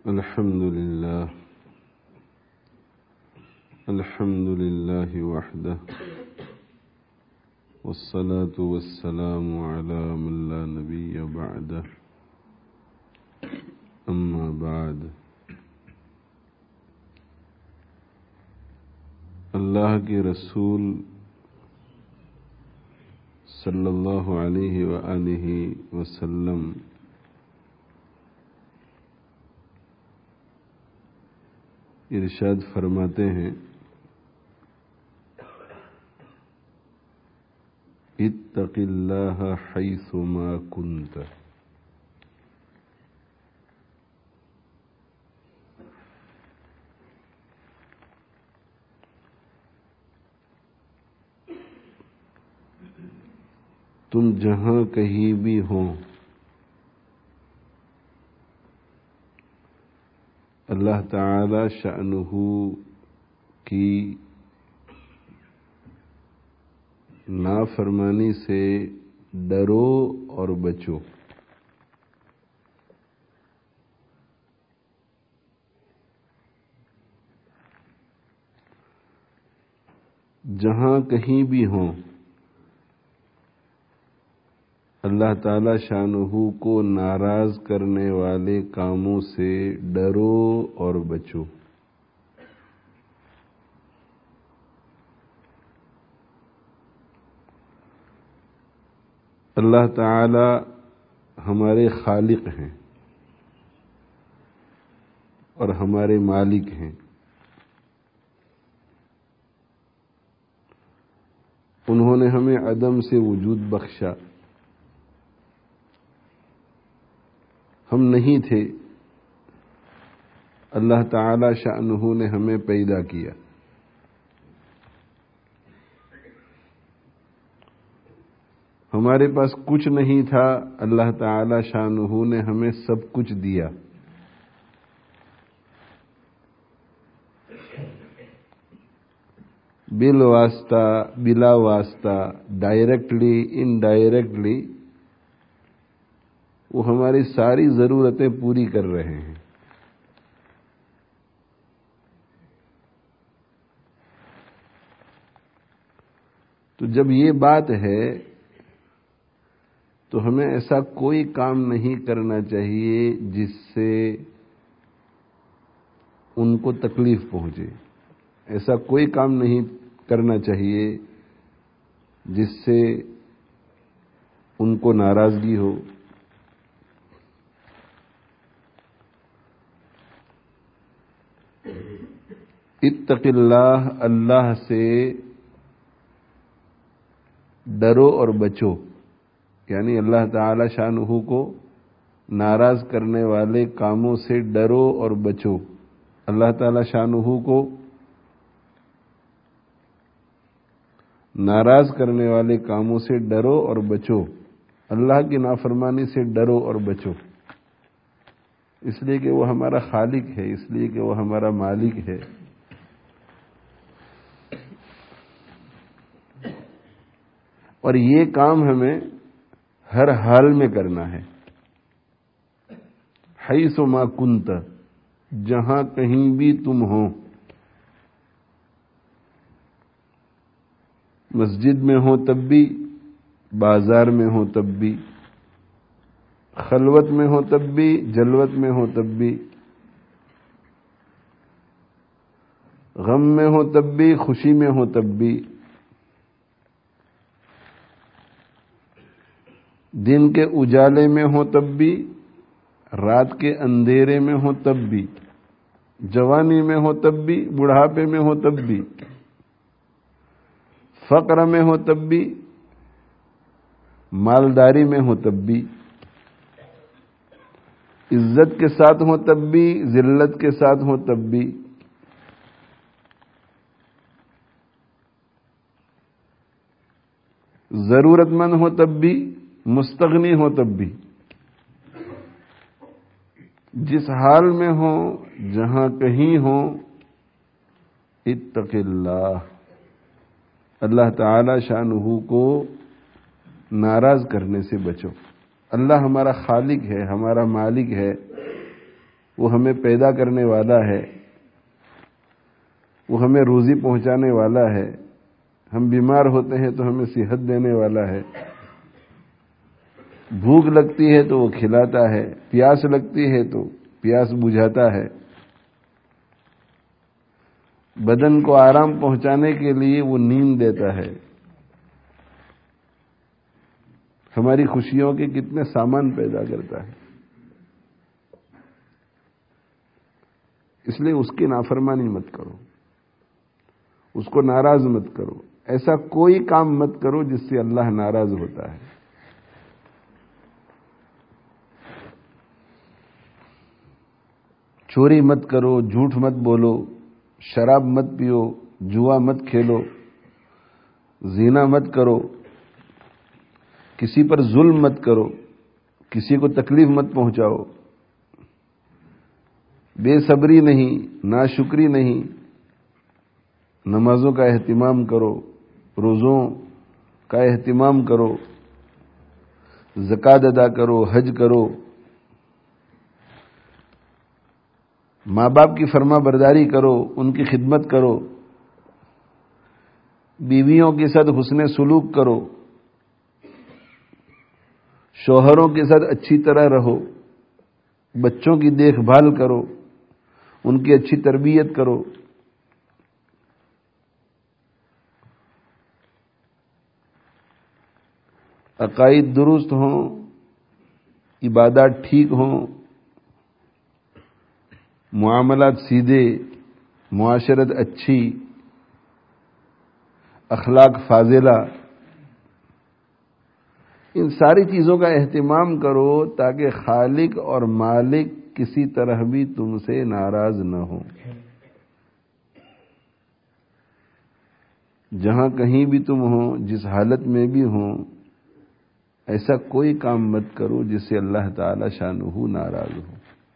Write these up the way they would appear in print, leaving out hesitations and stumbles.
الحمد لله وحده والصلاة والسلام على من لا نبي بعده أما بعد اللہ کے رسول صلی اللہ علیہ وآلہ وسلم ارشاد فرماتے ہیں اتق اللہ حیث ما کنت، تم جہاں کہیں بھی ہو اللہ تعالی شأنہ کی نافرمانی سے ڈرو اور بچو۔ جہاں کہیں بھی ہوں اللہ تعالی شانہ کو ناراض کرنے والے کاموں سے ڈرو اور بچو۔ اللہ تعالی ہمارے خالق ہیں اور ہمارے مالک ہیں۔ انہوں نے ہمیں عدم سے وجود بخشا، ہم نہیں تھے، اللہ تعالی شأنہ نے ہمیں پیدا کیا۔ ہمارے پاس کچھ نہیں تھا، اللہ تعالی شأنہ نے ہمیں سب کچھ دیا۔ بالواسطہ بلا واسطہ، ڈائریکٹلی انڈائریکٹلی وہ ہماری ساری ضرورتیں پوری کر رہے ہیں۔ تو جب یہ بات ہے تو ہمیں ایسا کوئی کام نہیں کرنا چاہیے جس سے ان کو تکلیف پہنچے، ایسا کوئی کام نہیں کرنا چاہیے جس سے ان کو ناراضگی ہو۔ اتق اللہ، اللہ سے ڈرو اور بچو، یعنی اللہ تعالی شانہ کو ناراض کرنے والے کاموں سے ڈرو اور بچو۔ اللہ تعالی شانہ کو ناراض کرنے والے کاموں سے ڈرو اور بچو، اللہ کی نافرمانی سے ڈرو اور بچو، اس لیے کہ وہ ہمارا خالق ہے، اس لیے کہ وہ ہمارا مالک ہے۔ اور یہ کام ہمیں ہر حال میں کرنا ہے۔ حیث ما کنت، جہاں کہیں بھی تم ہو، مسجد میں ہو تب بھی، بازار میں ہو تب بھی، خلوت میں ہو تب بھی، جلوت میں ہو تب بھی، غم میں ہو تب بھی، خوشی میں ہو تب بھی، دن کے اجالے میں ہو تب بھی، رات کے اندھیرے میں ہو تب بھی، جوانی میں ہو تب بھی، بڑھاپے میں ہو تب بھی، فقر میں ہو تب بھی، مالداری میں ہو تب بھی، عزت کے ساتھ ہو تب بھی، ذلت کے ساتھ ہو تب بھی، ضرورت مند ہو تب بھی، مستغنی ہو تب بھی، جس حال میں ہو، جہاں کہیں ہو، اتق اللہ، اللہ تعالی شانہ کو ناراض کرنے سے بچو۔ اللہ ہمارا خالق ہے، ہمارا مالک ہے، وہ ہمیں پیدا کرنے والا ہے، وہ ہمیں روزی پہنچانے والا ہے، ہم بیمار ہوتے ہیں تو ہمیں صحت دینے والا ہے، بھوک لگتی ہے تو وہ کھلاتا ہے، پیاس لگتی ہے تو پیاس بجھاتا ہے، بدن کو آرام پہنچانے کے لیے وہ نیند دیتا ہے، ہماری خوشیوں کے کتنے سامان پیدا کرتا ہے۔ اس لیے اس کی نافرمانی مت کرو، اس کو ناراض مت کرو، ایسا کوئی کام مت کرو جس سے اللہ ناراض ہوتا ہے۔ چوری مت کرو، جھوٹ مت بولو، شراب مت پیو، جوا مت کھیلو، زنا مت کرو، کسی پر ظلم مت کرو، کسی کو تکلیف مت پہنچاؤ، بے صبری نہیں، ناشکری نہیں، نمازوں کا اہتمام کرو، روزوں کا اہتمام کرو، زکوٰۃ ادا کرو، حج کرو، ماں باپ کی فرما برداری کرو، ان کی خدمت کرو، بیویوں کے ساتھ حسن سلوک کرو، شوہروں کے ساتھ اچھی طرح رہو، بچوں کی دیکھ بھال کرو، ان کی اچھی تربیت کرو، عقائد درست ہوں، عبادات ٹھیک ہوں، معاملات سیدھے، معاشرت اچھی، اخلاق فاضلہ، ان ساری چیزوں کا اہتمام کرو تاکہ خالق اور مالک کسی طرح بھی تم سے ناراض نہ ہو۔ جہاں کہیں بھی تم ہو، جس حالت میں بھی ہوں، ایسا کوئی کام مت کرو جس سے اللہ تعالی شانہ ناراض ہو۔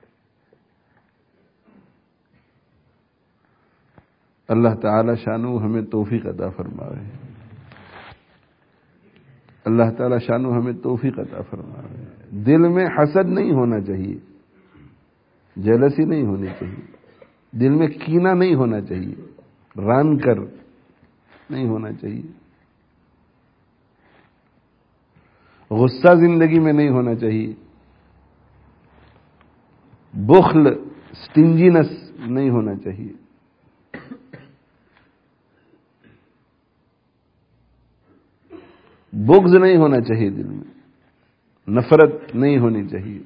اللہ تعالی شانہ ہمیں توفیق عطا فرمائے، اللہ تعالی شانہ ہمیں توفیق عطا فرمائے۔ دل میں حسد نہیں ہونا چاہیے، جیلسی نہیں ہونی چاہیے، دل میں کینہ نہیں ہونا چاہیے، ران کر نہیں ہونا چاہیے، غصہ زندگی میں نہیں ہونا چاہیے، بخل، سٹنجینس نہیں ہونا چاہیے، بغض نہیں ہونا چاہیے، دل میں نفرت نہیں ہونی چاہیے،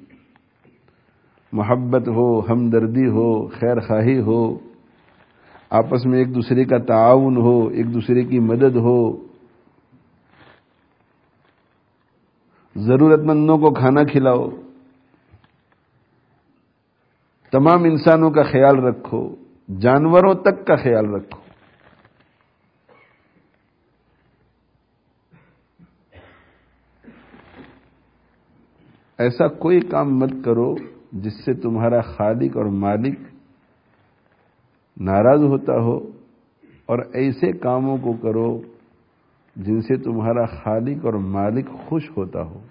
محبت ہو، ہمدردی ہو، خیر خواہی ہو، آپس میں ایک دوسرے کا تعاون ہو، ایک دوسرے کی مدد ہو، ضرورت مندوں کو کھانا کھلاؤ، تمام انسانوں کا خیال رکھو، جانوروں تک کا خیال رکھو۔ ایسا کوئی کام مت کرو جس سے تمہارا خالق اور مالک ناراض ہوتا ہو، اور ایسے کاموں کو کرو جن سے تمہارا خالق اور مالک خوش ہوتا ہو۔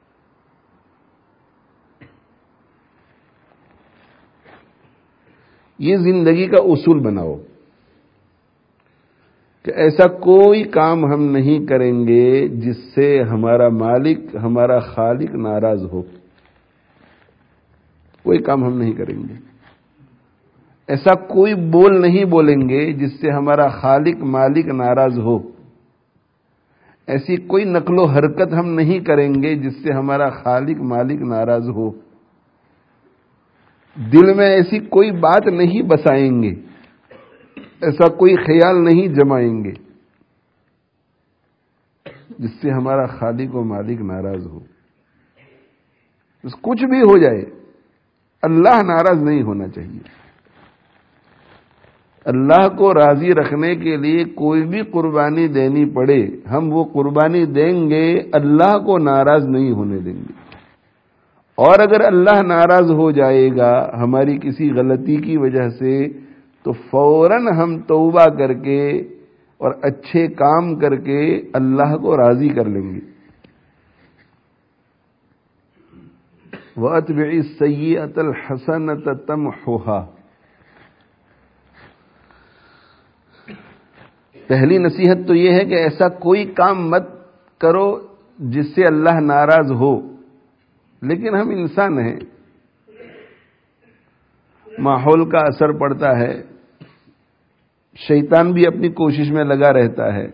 یہ زندگی کا اصول بناؤ کہ ایسا کوئی کام ہم نہیں کریں گے جس سے ہمارا مالک، ہمارا خالق ناراض ہو۔ کوئی کام ہم نہیں کریں گے، ایسا کوئی بول نہیں بولیں گے جس سے ہمارا خالق مالک ناراض ہو، ایسی کوئی نقل و حرکت ہم نہیں کریں گے جس سے ہمارا خالق مالک ناراض ہو، دل میں ایسی کوئی بات نہیں بسائیں گے، ایسا کوئی خیال نہیں جمائیں گے جس سے ہمارا خالق و مالک ناراض ہو۔ بس کچھ بھی ہو جائے، اللہ ناراض نہیں ہونا چاہیے۔ اللہ کو راضی رکھنے کے لیے کوئی بھی قربانی دینی پڑے، ہم وہ قربانی دیں گے، اللہ کو ناراض نہیں ہونے دیں گے۔ اور اگر اللہ ناراض ہو جائے گا ہماری کسی غلطی کی وجہ سے، تو فوراً ہم توبہ کر کے اور اچھے کام کر کے اللہ کو راضی کر لیں گے۔ وَأَتْبِعِ السَّيِّئَةَ الْحَسَنَةَ تَمْحُهَا۔ پہلی نصیحت تو یہ ہے کہ ایسا کوئی کام مت کرو جس سے اللہ ناراض ہو، لیکن ہم انسان ہیں، ماحول کا اثر پڑتا ہے، شیطان بھی اپنی کوشش میں لگا رہتا ہے،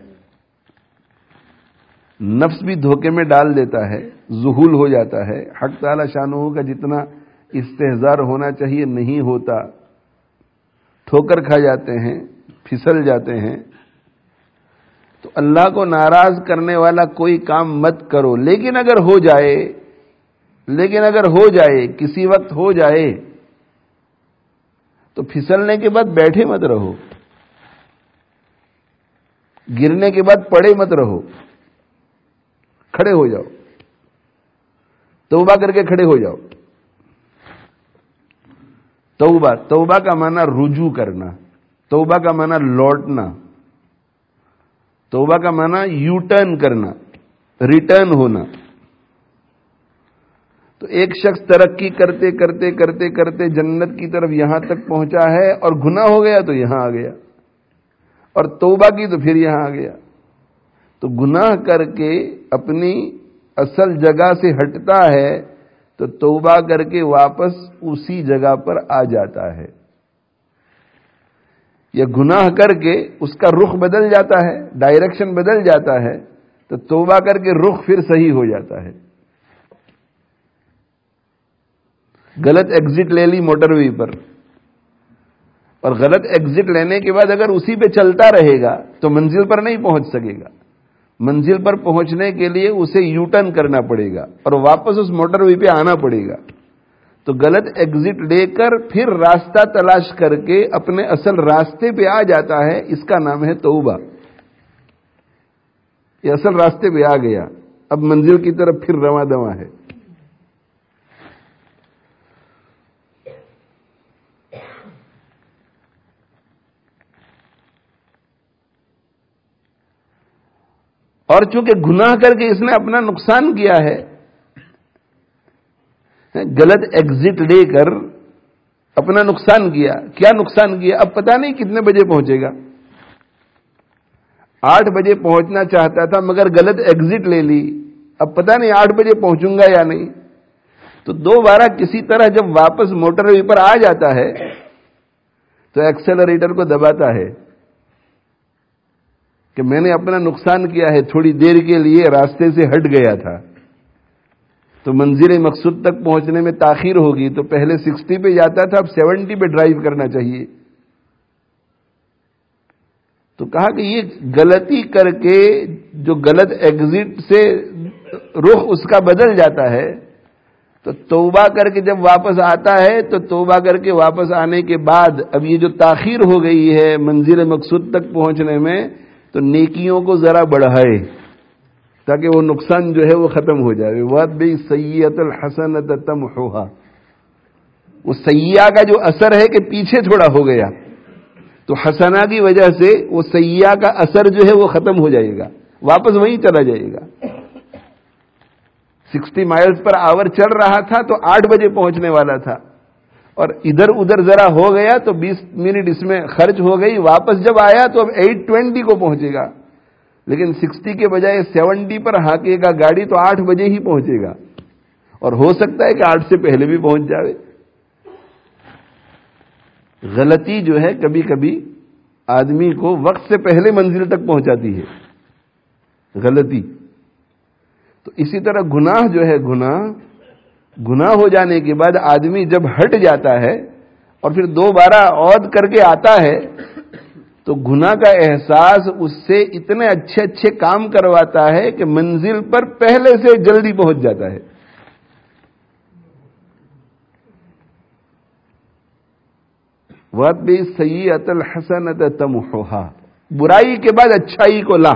نفس بھی دھوکے میں ڈال دیتا ہے، ذہول ہو جاتا ہے، حق تعالی شانہ کا جتنا استحضار ہونا چاہیے نہیں ہوتا، ٹھوکر کھا جاتے ہیں، پھسل جاتے ہیں۔ تو اللہ کو ناراض کرنے والا کوئی کام مت کرو، لیکن اگر ہو جائے کسی وقت ہو جائے تو پھسلنے کے بعد بیٹھے مت رہو، گرنے کے بعد پڑے مت رہو، کھڑے ہو جاؤ، توبہ کر کے کھڑے ہو جاؤ۔ توبہ کا معنی رجوع کرنا، توبہ کا معنی لوٹنا، توبہ کا معنی یو ٹرن کرنا، ریٹرن ہونا۔ تو ایک شخص ترقی کرتے کرتے کرتے کرتے جنت کی طرف یہاں تک پہنچا ہے، اور گناہ ہو گیا تو یہاں آ گیا، اور توبہ کی تو پھر یہاں آ گیا۔ تو گناہ کر کے اپنی اصل جگہ سے ہٹتا ہے تو توبہ کر کے واپس اسی جگہ پر آ جاتا ہے، یا گناہ کر کے اس کا رخ بدل جاتا ہے، ڈائریکشن بدل جاتا ہے، تو توبہ کر کے رخ پھر صحیح ہو جاتا ہے۔ غلط ایگزٹ لے لی موٹر وے پر، اور غلط ایگزٹ لینے کے بعد اگر اسی پہ چلتا رہے گا تو منزل پر نہیں پہنچ سکے گا۔ منزل پر پہنچنے کے لیے اسے یو ٹرن کرنا پڑے گا اور واپس اس موٹر وے پہ آنا پڑے گا۔ تو غلط ایگزٹ لے کر پھر راستہ تلاش کر کے اپنے اصل راستے پہ آ جاتا ہے، اس کا نام ہے توبہ۔ یہ اصل راستے پہ آ گیا، اب منزل کی طرف پھر رواں دواں ہے۔ اور چونکہ گناہ کر کے اس نے اپنا نقصان کیا ہے، غلط ایگزٹ لے کر اپنا نقصان کیا، کیا نقصان کیا؟ اب پتہ نہیں کتنے بجے پہنچے گا۔ 8 بجے پہنچنا چاہتا تھا مگر غلط ایگزٹ لے لی، اب پتہ نہیں 8 بجے پہنچوں گا یا نہیں۔ تو دوبارہ کسی طرح جب واپس موٹر وے پر آ جاتا ہے تو ایکسلریٹر کو دباتا ہے کہ میں نے اپنا نقصان کیا ہے، تھوڑی دیر کے لیے راستے سے ہٹ گیا تھا، تو منزل مقصود تک پہنچنے میں تاخیر ہوگی، تو پہلے 60 پہ جاتا تھا، اب 70 پہ ڈرائیو کرنا چاہیے۔ تو کہا کہ یہ غلطی کر کے جو غلط ایگزٹ سے رخ اس کا بدل جاتا ہے، تو توبہ کر کے جب واپس آتا ہے تو توبہ کر کے واپس آنے کے بعد اب یہ جو تاخیر ہو گئی ہے منزل مقصود تک پہنچنے میں، تو نیکیوں کو ذرا بڑھائے تاکہ وہ نقصان جو ہے وہ ختم ہو جائے۔ وَأَتْبِعِ السَّيِّئَةَ الْحَسَنَةَ تَمْحُهَا۔ وہ سیئہ کا جو اثر ہے کہ پیچھے تھوڑا ہو گیا، تو حسنہ کی وجہ سے وہ سیئہ کا اثر جو ہے وہ ختم ہو جائے گا، واپس وہیں چلا جائے گا۔ 60 مائلز پر آور چل رہا تھا تو 8 بجے پہنچنے والا تھا، اور ادھر ادھر ذرا ہو گیا تو 20 منٹ اس میں خرچ ہو گئی، واپس جب آیا تو اب 8:20 کو پہنچے گا، لیکن 60 کے بجائے 70 پر ہاکے گا گاڑی تو 8 بجے ہی پہنچے گا، اور ہو سکتا ہے کہ 8 سے پہلے بھی پہنچ جائے۔ غلطی جو ہے کبھی کبھی آدمی کو وقت سے پہلے منزل تک پہنچاتی ہے، غلطی۔ تو اسی طرح گناہ جو ہے، گناہ ہو جانے کے بعد آدمی جب ہٹ جاتا ہے اور پھر دوبارہ عود کر کے آتا ہے تو گناہ کا احساس اس سے اتنے اچھے اچھے کام کرواتا ہے کہ منزل پر پہلے سے جلدی پہنچ جاتا ہے۔ وَأَتْبِعِ السَّيِّئَةَ الْحَسَنَةَ تَمْحُهَا۔ برائی کے بعد اچھائی کو لا،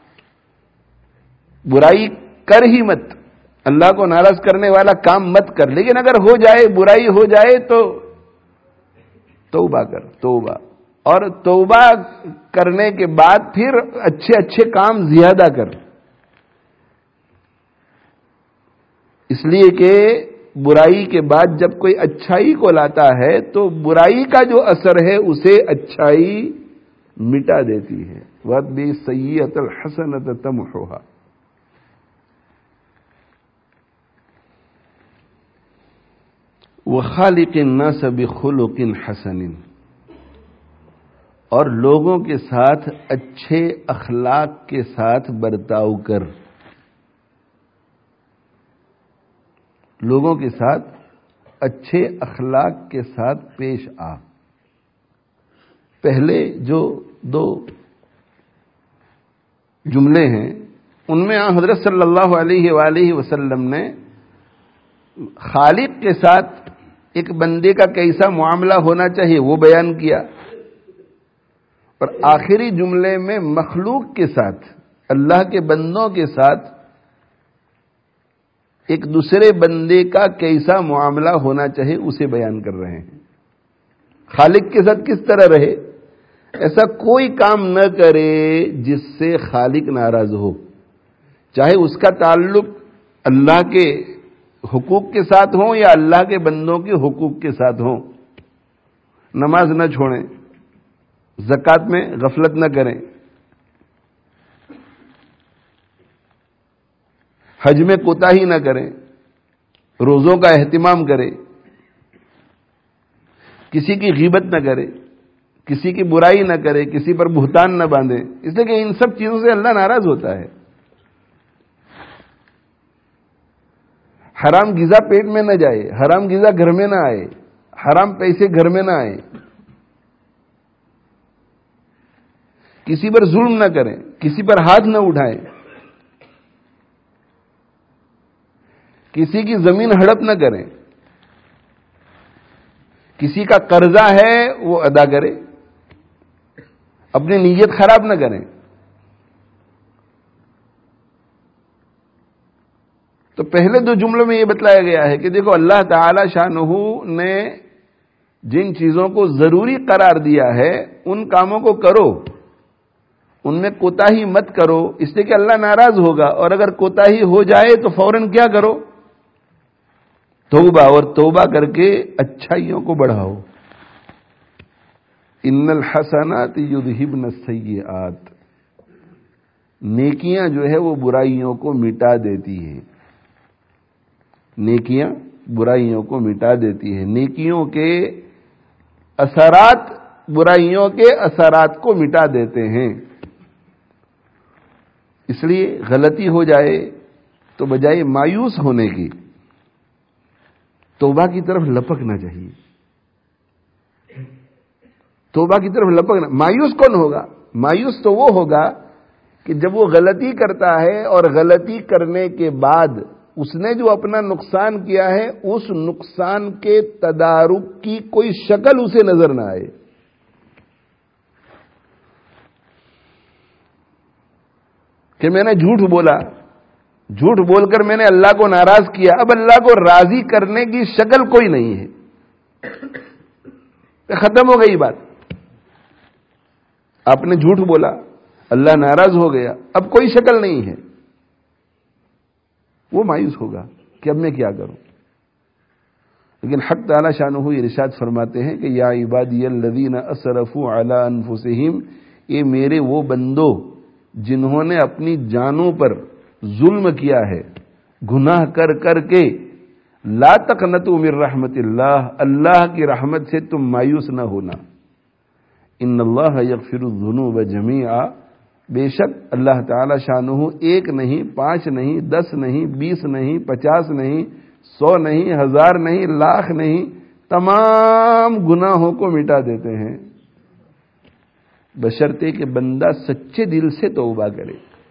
برائی کر ہی مت، اللہ کو ناراض کرنے والا کام مت کر، لیکن اگر ہو جائے، برائی ہو جائے تو توبہ کر، توبہ، اور توبہ کرنے کے بعد پھر اچھے اچھے کام زیادہ کر، اس لیے کہ برائی کے بعد جب کوئی اچھائی کو لاتا ہے تو برائی کا جو اثر ہے اسے اچھائی مٹا دیتی ہے. وَاتْبِعِ السَّيِّئَةَ الْحَسَنَةَ تَمْحُهَا. وَخَالِقِ النَّاسَ بِخُلُقٍ حَسَنٍ. اور لوگوں کے ساتھ اچھے اخلاق کے ساتھ برتاؤ کر. لوگوں کے ساتھ اچھے اخلاق کے ساتھ پیش آ. پہلے جو دو جملے ہیں ان میں حضرت صلی اللہ علیہ وآلہ وسلم نے خالق کے ساتھ ایک بندے کا کیسا معاملہ ہونا چاہیے وہ بیان کیا، اور آخری جملے میں مخلوق کے ساتھ، اللہ کے بندوں کے ساتھ ایک دوسرے بندے کا کیسا معاملہ ہونا چاہیے اسے بیان کر رہے ہیں. خالق کے ساتھ کس طرح رہے؟ ایسا کوئی کام نہ کرے جس سے خالق ناراض ہو، چاہے اس کا تعلق اللہ کے حقوق کے ساتھ ہوں یا اللہ کے بندوں کے حقوق کے ساتھ ہوں. نماز نہ چھوڑیں، زکوٰۃ میں غفلت نہ کریں، حج میں کوتاہی نہ کریں، روزوں کا اہتمام کریں، کسی کی غیبت نہ کرے، کسی کی برائی نہ کرے، کسی پر بہتان نہ باندھے، اس لیے کہ ان سب چیزوں سے اللہ ناراض ہوتا ہے. حرام غذا پیٹ میں نہ جائے، حرام غذا گھر میں نہ آئے، حرام پیسے گھر میں نہ آئے، کسی پر ظلم نہ کریں، کسی پر ہاتھ نہ اٹھائیں، کسی کی زمین ہڑپ نہ کریں، کسی کا قرضہ ہے وہ ادا کرے، اپنی نیت خراب نہ کریں. تو پہلے دو جملوں میں یہ بتلایا گیا ہے کہ دیکھو اللہ تعالی شانہ نے جن چیزوں کو ضروری قرار دیا ہے ان کاموں کو کرو، ان میں کوتاہی مت کرو، اس لیے کہ اللہ ناراض ہوگا. اور اگر کوتاہی ہو جائے تو فوراً کیا کرو؟ توبہ، اور توبہ کر کے اچھائیوں کو بڑھاؤ. ان الحسنات یذہبن السیئات. نیکیاں جو ہے وہ برائیوں کو مٹا دیتی ہیں. نیکیاں برائیوں کو مٹا دیتی ہیں. نیکیوں کے اثرات برائیوں کے اثرات کو مٹا دیتے ہیں. اس لیے غلطی ہو جائے تو بجائے مایوس ہونے کی توبہ کی طرف لپکنا چاہیے. توبہ کی طرف لپکنا. مایوس کون ہوگا؟ مایوس تو وہ ہوگا کہ جب وہ غلطی کرتا ہے اور غلطی کرنے کے بعد اس نے جو اپنا نقصان کیا ہے اس نقصان کے تدارک کی کوئی شکل اسے نظر نہ آئے. کہ میں نے جھوٹ بولا، جھوٹ بول کر میں نے اللہ کو ناراض کیا، اب اللہ کو راضی کرنے کی شکل کوئی نہیں ہے، ختم ہو گئی بات. آپ نے جھوٹ بولا، اللہ ناراض ہو گیا، اب کوئی شکل نہیں ہے. وہ مایوس ہوگا کہ اب میں کیا کروں. لیکن حق تعالی شانہ یہ ارشاد فرماتے ہیں کہ یا عبادی الذین اسرفوا علی انفسہم، یہ میرے وہ بندو جنہوں نے اپنی جانوں پر ظلم کیا ہے، گناہ کر کر کے، لا تقنطوا من رحمت اللہ، اللہ کی رحمت سے تم مایوس نہ ہونا. ان اللہ یغفر الذنوب جمیعا، بے شک اللہ تعالی شانہ ایک نہیں، 5 نہیں، 10 نہیں، 20 نہیں، 50 نہیں، 100 نہیں، 1000 نہیں، لاکھ نہیں، تمام گناہوں کو مٹا دیتے ہیں بشرطے کہ بندہ سچے دل سے توبہ کرے.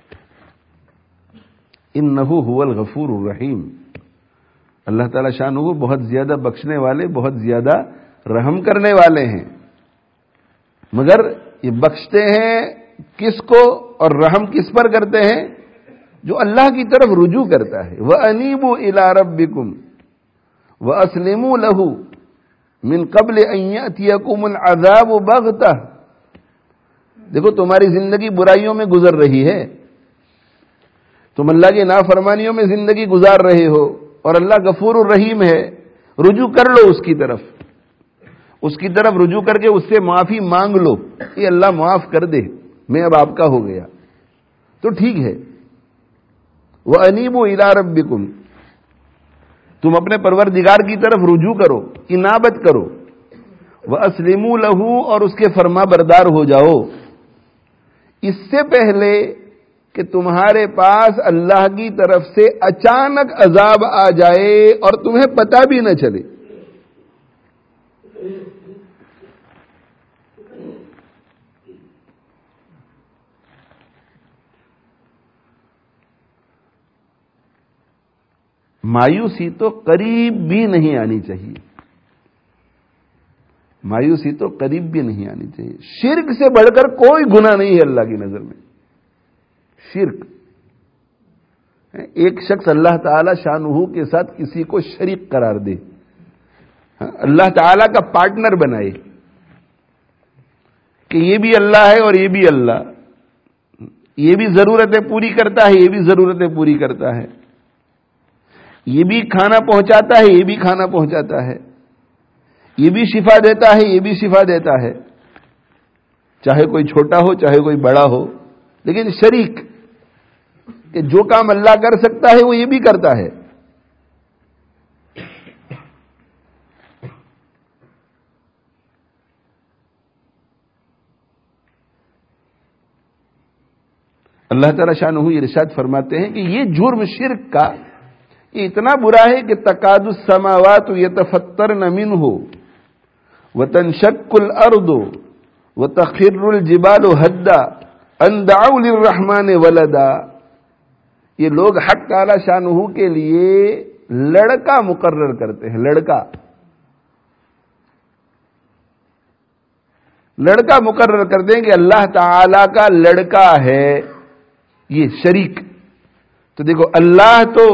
انہ هو الغفور الرحیم. اللہ تعالی شانہ بہت زیادہ بخشنے والے، بہت زیادہ رحم کرنے والے ہیں. مگر یہ بخشتے ہیں کس کو اور رحم کس پر کرتے ہیں؟ جو اللہ کی طرف رجوع کرتا ہے. وَأَنِيبُوا إِلَىٰ رَبِّكُمْ وَأَسْلِمُوا لَهُ مِن قَبْلِ أَن يَأْتِيَكُمُ الْعَذَابُ بَغْتَةً. دیکھو تمہاری زندگی برائیوں میں گزر رہی ہے، تم اللہ کی نافرمانیوں میں زندگی گزار رہے ہو، اور اللہ غفور الرحیم ہے، رجوع کر لو اس کی طرف رجوع کر کے اس سے معافی مانگ لو کہ اللہ معاف کر دے، میں اب آپ کا ہو گیا تو ٹھیک ہے۔ وَأَنِيبُوا إِلَىٰ رَبِّكُمْ، تم اپنے پروردگار کی طرف رجوع کرو، انابت کرو، وَأَسْلِمُوا لَهُ، اور اس کے فرما بردار ہو جاؤ، اس سے پہلے کہ تمہارے پاس اللہ کی طرف سے اچانک عذاب آ جائے اور تمہیں پتہ بھی نہ چلے۔ مایوسی تو قریب بھی نہیں آنی چاہیے، مایوسی تو قریب بھی نہیں آنی چاہیے۔ شرک سے بڑھ کر کوئی گناہ نہیں ہے اللہ کی نظر میں، شرک۔ ایک شخص اللہ تعالی شانہ کے ساتھ کسی کو شریک قرار دے، اللہ تعالی کا پارٹنر بنائے کہ یہ بھی اللہ ہے اور یہ بھی اللہ، یہ بھی ضرورتیں پوری کرتا ہے، یہ بھی ضرورتیں پوری کرتا ہے، یہ بھی کھانا پہنچاتا ہے، یہ بھی کھانا پہنچاتا ہے، یہ بھی شفا دیتا ہے، یہ بھی شفا دیتا ہے، چاہے کوئی چھوٹا ہو چاہے کوئی بڑا ہو، لیکن شریک کہ جو کام اللہ کر سکتا ہے وہ یہ بھی کرتا ہے۔ اللہ تعالی شانہ ارشاد فرماتے ہیں کہ یہ جرم شرک کا یہ اتنا برا ہے کہ تکاد السماوات یتفطرن منہ وتنشق الارض وتخر الجبال هدا ان دعوا للرحمن ولدا، یہ لوگ حق تعالی شانہ کے لیے لڑکا مقرر کرتے ہیں، لڑکا مقرر کرتے ہیں کہ اللہ تعالی کا لڑکا ہے، یہ شریک۔ تو دیکھو اللہ تو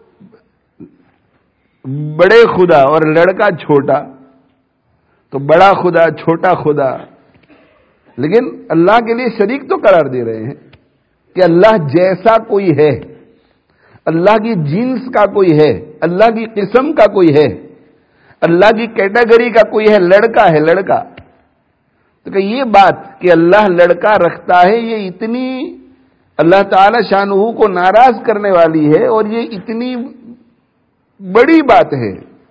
بڑے خدا اور لڑکا چھوٹا، تو بڑا خدا چھوٹا خدا، لیکن اللہ کے لیے شریک تو قرار دے رہے ہیں کہ اللہ جیسا کوئی ہے، اللہ کی جنس کا کوئی ہے، اللہ کی قسم کا کوئی ہے، اللہ کی کیٹیگری کا کوئی ہے، لڑکا۔ تو کہ یہ بات کہ اللہ لڑکا رکھتا ہے یہ اتنی اللہ تعالی شانہ کو ناراض کرنے والی ہے، اور یہ اتنی بڑی بات ہے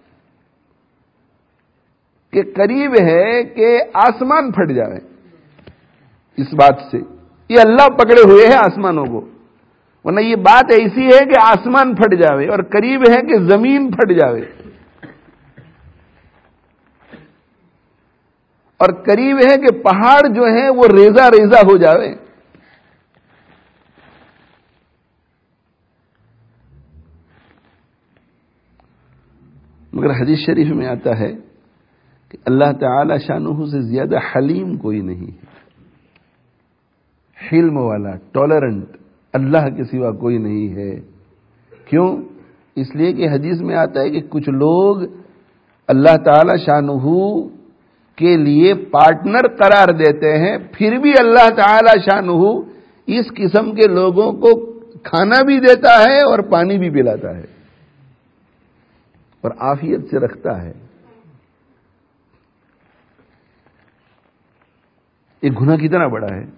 کہ قریب ہے کہ آسمان پھٹ جائے اس بات سے، یہ اللہ پکڑے ہوئے ہیں آسمانوں کو، ورنہ یہ بات ایسی ہے کہ آسمان پھٹ جاوے، اور قریب ہے کہ زمین پھٹ جاوے، اور قریب ہے کہ پہاڑ جو ہیں وہ ریزہ ریزہ ہو جاوے۔ مگر حدیث شریف میں آتا ہے کہ اللہ تعالی شانہ سے زیادہ حلیم کوئی نہیں ہے، حلم والا، ٹالرنٹ اللہ کے سوا کوئی نہیں ہے۔ کیوں؟ اس لیے کہ حدیث میں آتا ہے کہ کچھ لوگ اللہ تعالی شانہ کے لیے پارٹنر قرار دیتے ہیں، پھر بھی اللہ تعالی شانہ اس قسم کے لوگوں کو کھانا بھی دیتا ہے اور پانی بھی پلاتا ہے اور عافیت سے رکھتا ہے۔ یہ گناہ کتنا بڑا ہے۔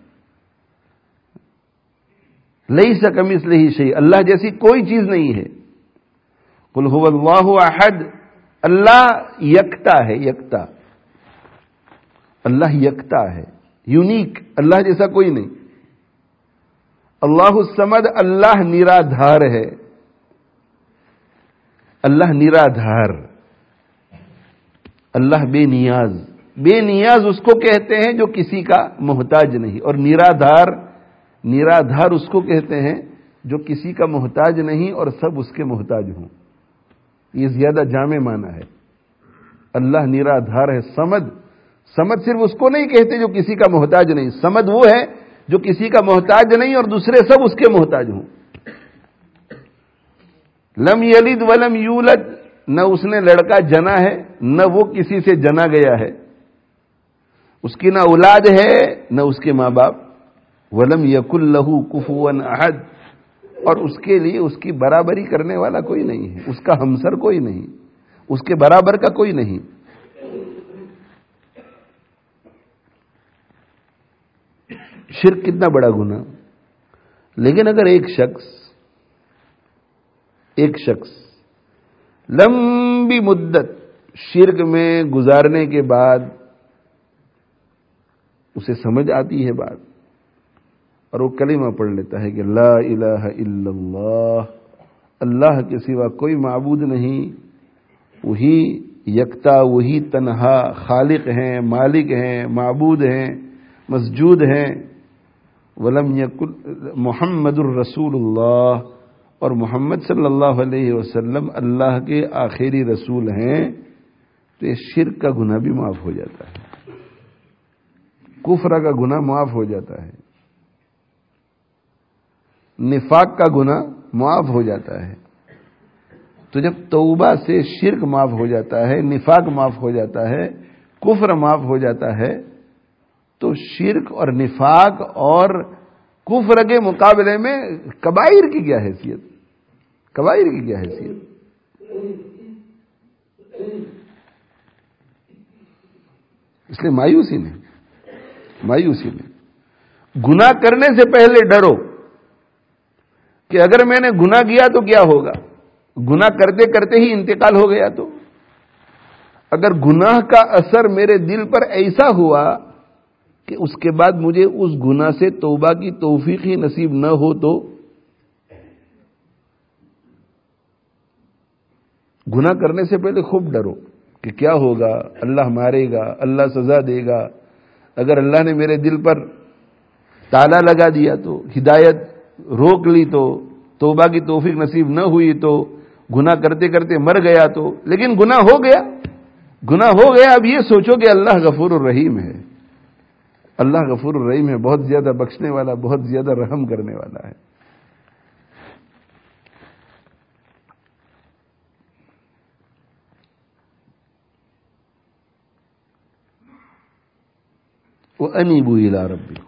لیس کمثلہ شیء، اللہ جیسی کوئی چیز نہیں ہے۔ قل هو اللہ احد، اللہ یکتا ہے، یکتا، اللہ یکتا ہے، یونیک، اللہ جیسا کوئی نہیں۔ اللہ الصمد، اللہ نرادھار ہے، اللہ نرادھار، اللہ بے نیاز۔ بے نیاز اس کو کہتے ہیں جو کسی کا محتاج نہیں، اور نرادھار اس کو کہتے ہیں جو کسی کا محتاج نہیں اور سب اس کے محتاج ہوں۔ یہ زیادہ جامع معنی ہے۔ اللہ نرادھار ہے۔ سمد صرف اس کو نہیں کہتے جو کسی کا محتاج نہیں، سمد وہ ہے جو کسی کا محتاج نہیں اور دوسرے سب اس کے محتاج ہوں۔ لم یلد ولم یولد، نہ اس نے لڑکا جنا ہے نہ وہ کسی سے جنا گیا ہے، اس کی نہ اولاد ہے نہ اس کے ماں باپ۔ ولم یکن لہ کفوا احد، اور اس کے لیے اس کی برابری کرنے والا کوئی نہیں ہے، اس کا ہمسر کوئی نہیں، اس کے برابر کا کوئی نہیں۔ شرک کتنا بڑا گناہ، لیکن اگر ایک شخص لمبی مدت شرک میں گزارنے کے بعد اسے سمجھ آتی ہے بات اور وہ کلمہ پڑھ لیتا ہے کہ لا الہ الا اللہ، اللہ کے سوا کوئی معبود نہیں، وہی یکتا، وہی تنہا خالق ہیں، مالک ہیں، معبود ہیں، مسجود ہیں، ولم یکن محمد الرسول اللہ، اور محمد صلی اللہ علیہ وسلم اللہ کے آخری رسول ہیں، تو یہ شرک کا گناہ بھی معاف ہو جاتا ہے، کفر کا گناہ معاف ہو جاتا ہے، نفاق کا گناہ معاف ہو جاتا ہے۔ تو جب توبہ سے شرک معاف ہو جاتا ہے، نفاق معاف ہو جاتا ہے، کفر معاف ہو جاتا ہے، تو شرک اور نفاق اور کفر کے مقابلے میں کبائر کی کیا حیثیت؟ کبائر کی کیا حیثیت؟ اس لیے مایوسی نہیں، گناہ کرنے سے پہلے ڈرو کہ اگر میں نے گناہ کیا تو کیا ہوگا، گناہ کرتے کرتے ہی انتقال ہو گیا تو، اگر گناہ کا اثر میرے دل پر ایسا ہوا کہ اس کے بعد مجھے اس گناہ سے توبہ کی توفیق ہی نصیب نہ ہو، تو گناہ کرنے سے پہلے خوب ڈرو کہ کیا ہوگا، اللہ مارے گا، اللہ سزا دے گا، اگر اللہ نے میرے دل پر تالا لگا دیا تو، ہدایت روک لی تو، توبہ کی توفیق نصیب نہ ہوئی تو، گناہ کرتے کرتے مر گیا تو، لیکن گناہ ہو گیا، اب یہ سوچو کہ اللہ غفور الرحیم ہے، اللہ غفور الرحیم ہے، بہت زیادہ بخشنے والا، بہت زیادہ رحم کرنے والا ہے۔ وَأَنِيبُوا إِلَىٰ رَبِّكُمْ،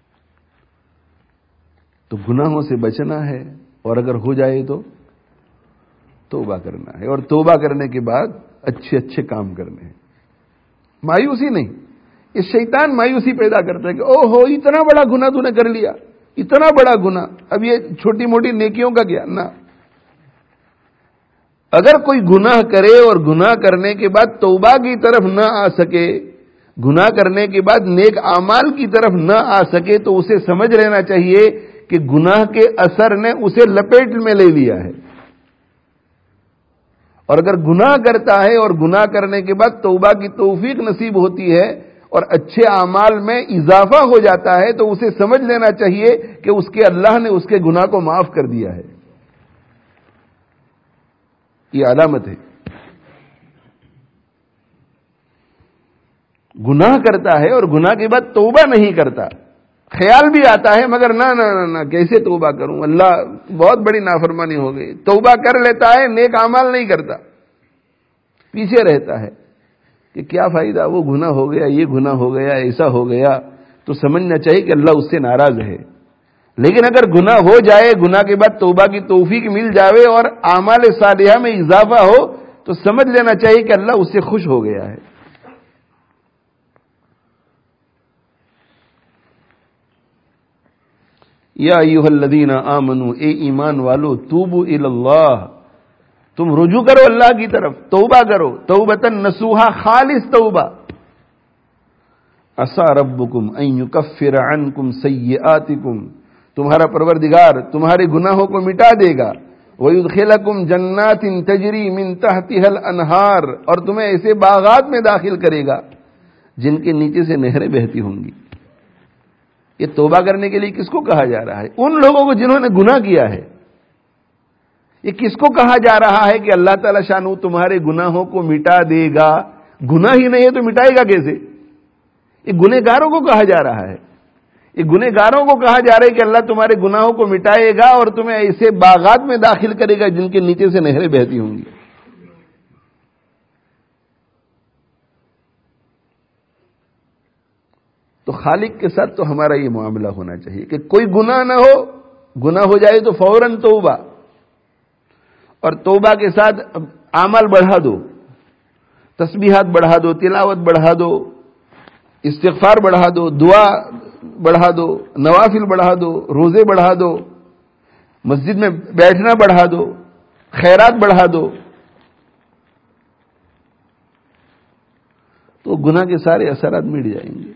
تو گناہوں سے بچنا ہے، اور اگر ہو جائے تو توبہ کرنا ہے، اور توبہ کرنے کے بعد اچھے کام کرنے ہیں، مایوسی نہیں۔ یہ شیطان مایوسی پیدا کرتا ہے کہ او ہو اتنا بڑا گناہ تو نے کر لیا، اتنا بڑا گناہ، اب یہ چھوٹی موٹی نیکیوں کا کیا؟ نہ، اگر کوئی گناہ کرے اور گناہ کرنے کے بعد توبہ کی طرف نہ آ سکے، گناہ کرنے کے بعد نیک اعمال کی طرف نہ آ سکے، تو اسے سمجھ لینا چاہیے کہ گناہ کے اثر نے اسے لپیٹ میں لے لیا ہے، اور اگر گناہ کرتا ہے اور گناہ کرنے کے بعد توبہ کی توفیق نصیب ہوتی ہے اور اچھے اعمال میں اضافہ ہو جاتا ہے، تو اسے سمجھ لینا چاہیے کہ اس کے اللہ نے اس کے گناہ کو معاف کر دیا ہے، یہ علامت ہے۔ گناہ کرتا ہے اور گناہ کے بعد توبہ نہیں کرتا، خیال بھی آتا ہے مگر نہ کیسے توبہ کروں، اللہ بہت بڑی نافرمانی ہو گئی، توبہ کر لیتا ہے، نیک اعمال نہیں کرتا، پیچھے رہتا ہے کہ کیا فائدہ، وہ گناہ ہو گیا، یہ گناہ ہو گیا، ایسا ہو گیا، تو سمجھنا چاہیے کہ اللہ اس سے ناراض ہے۔ لیکن اگر گناہ ہو جائے، گناہ کے بعد توبہ کی توفیق مل جاوے اور اعمال صالحہ میں اضافہ ہو، تو سمجھ لینا چاہیے کہ اللہ اس سے خوش ہو گیا ہے۔ یا ایھا الذین آمنوا، اے ایمان والو، توبوا الی اللہ، تم رجوع کرو اللہ کی طرف، توبہ کرو، توبۃ نصوحا، خالص توبہ، عسیٰ ربکم ان یکفر عنکم سیئاتکم، تمہارا پروردگار تمہارے گناہوں کو مٹا دے گا، وَيُدْخِلَكُمْ جَنَّاتٍ تَجْرِي مِن تَحْتِهَا الْأَنْهَارُ، اور تمہیں ایسے باغات میں داخل کرے گا جن کے نیچے سے نہریں بہتی ہوں گی۔ یہ توبہ کرنے کے لیے کس کو کہا جا رہا ہے؟ ان لوگوں کو جنہوں نے گناہ کیا ہے۔ یہ کس کو کہا جا رہا ہے کہ اللہ تعالی شانہ تمہارے گناہوں کو مٹا دے گا؟ گناہ ہی نہیں ہے تو مٹائے گا کیسے؟ یہ گنہگاروں کو کہا جا رہا ہے، یہ گنہگاروں کو کہا جا رہا ہے کہ اللہ تمہارے گناہوں کو مٹائے گا اور تمہیں ایسے باغات میں داخل کرے گا جن کے نیچے سے نہریں بہتی ہوں گی۔ تو خالق کے ساتھ تو ہمارا یہ معاملہ ہونا چاہیے کہ کوئی گناہ نہ ہو، گناہ ہو جائے تو فوراً توبہ، اور توبہ کے ساتھ اعمال بڑھا دو، تسبیحات بڑھا دو، تلاوت بڑھا دو، استغفار بڑھا دو، دعا بڑھا دو، نوافل بڑھا دو، روزے بڑھا دو، مسجد میں بیٹھنا بڑھا دو، خیرات بڑھا دو، تو گناہ کے سارے اثرات مٹ جائیں گے۔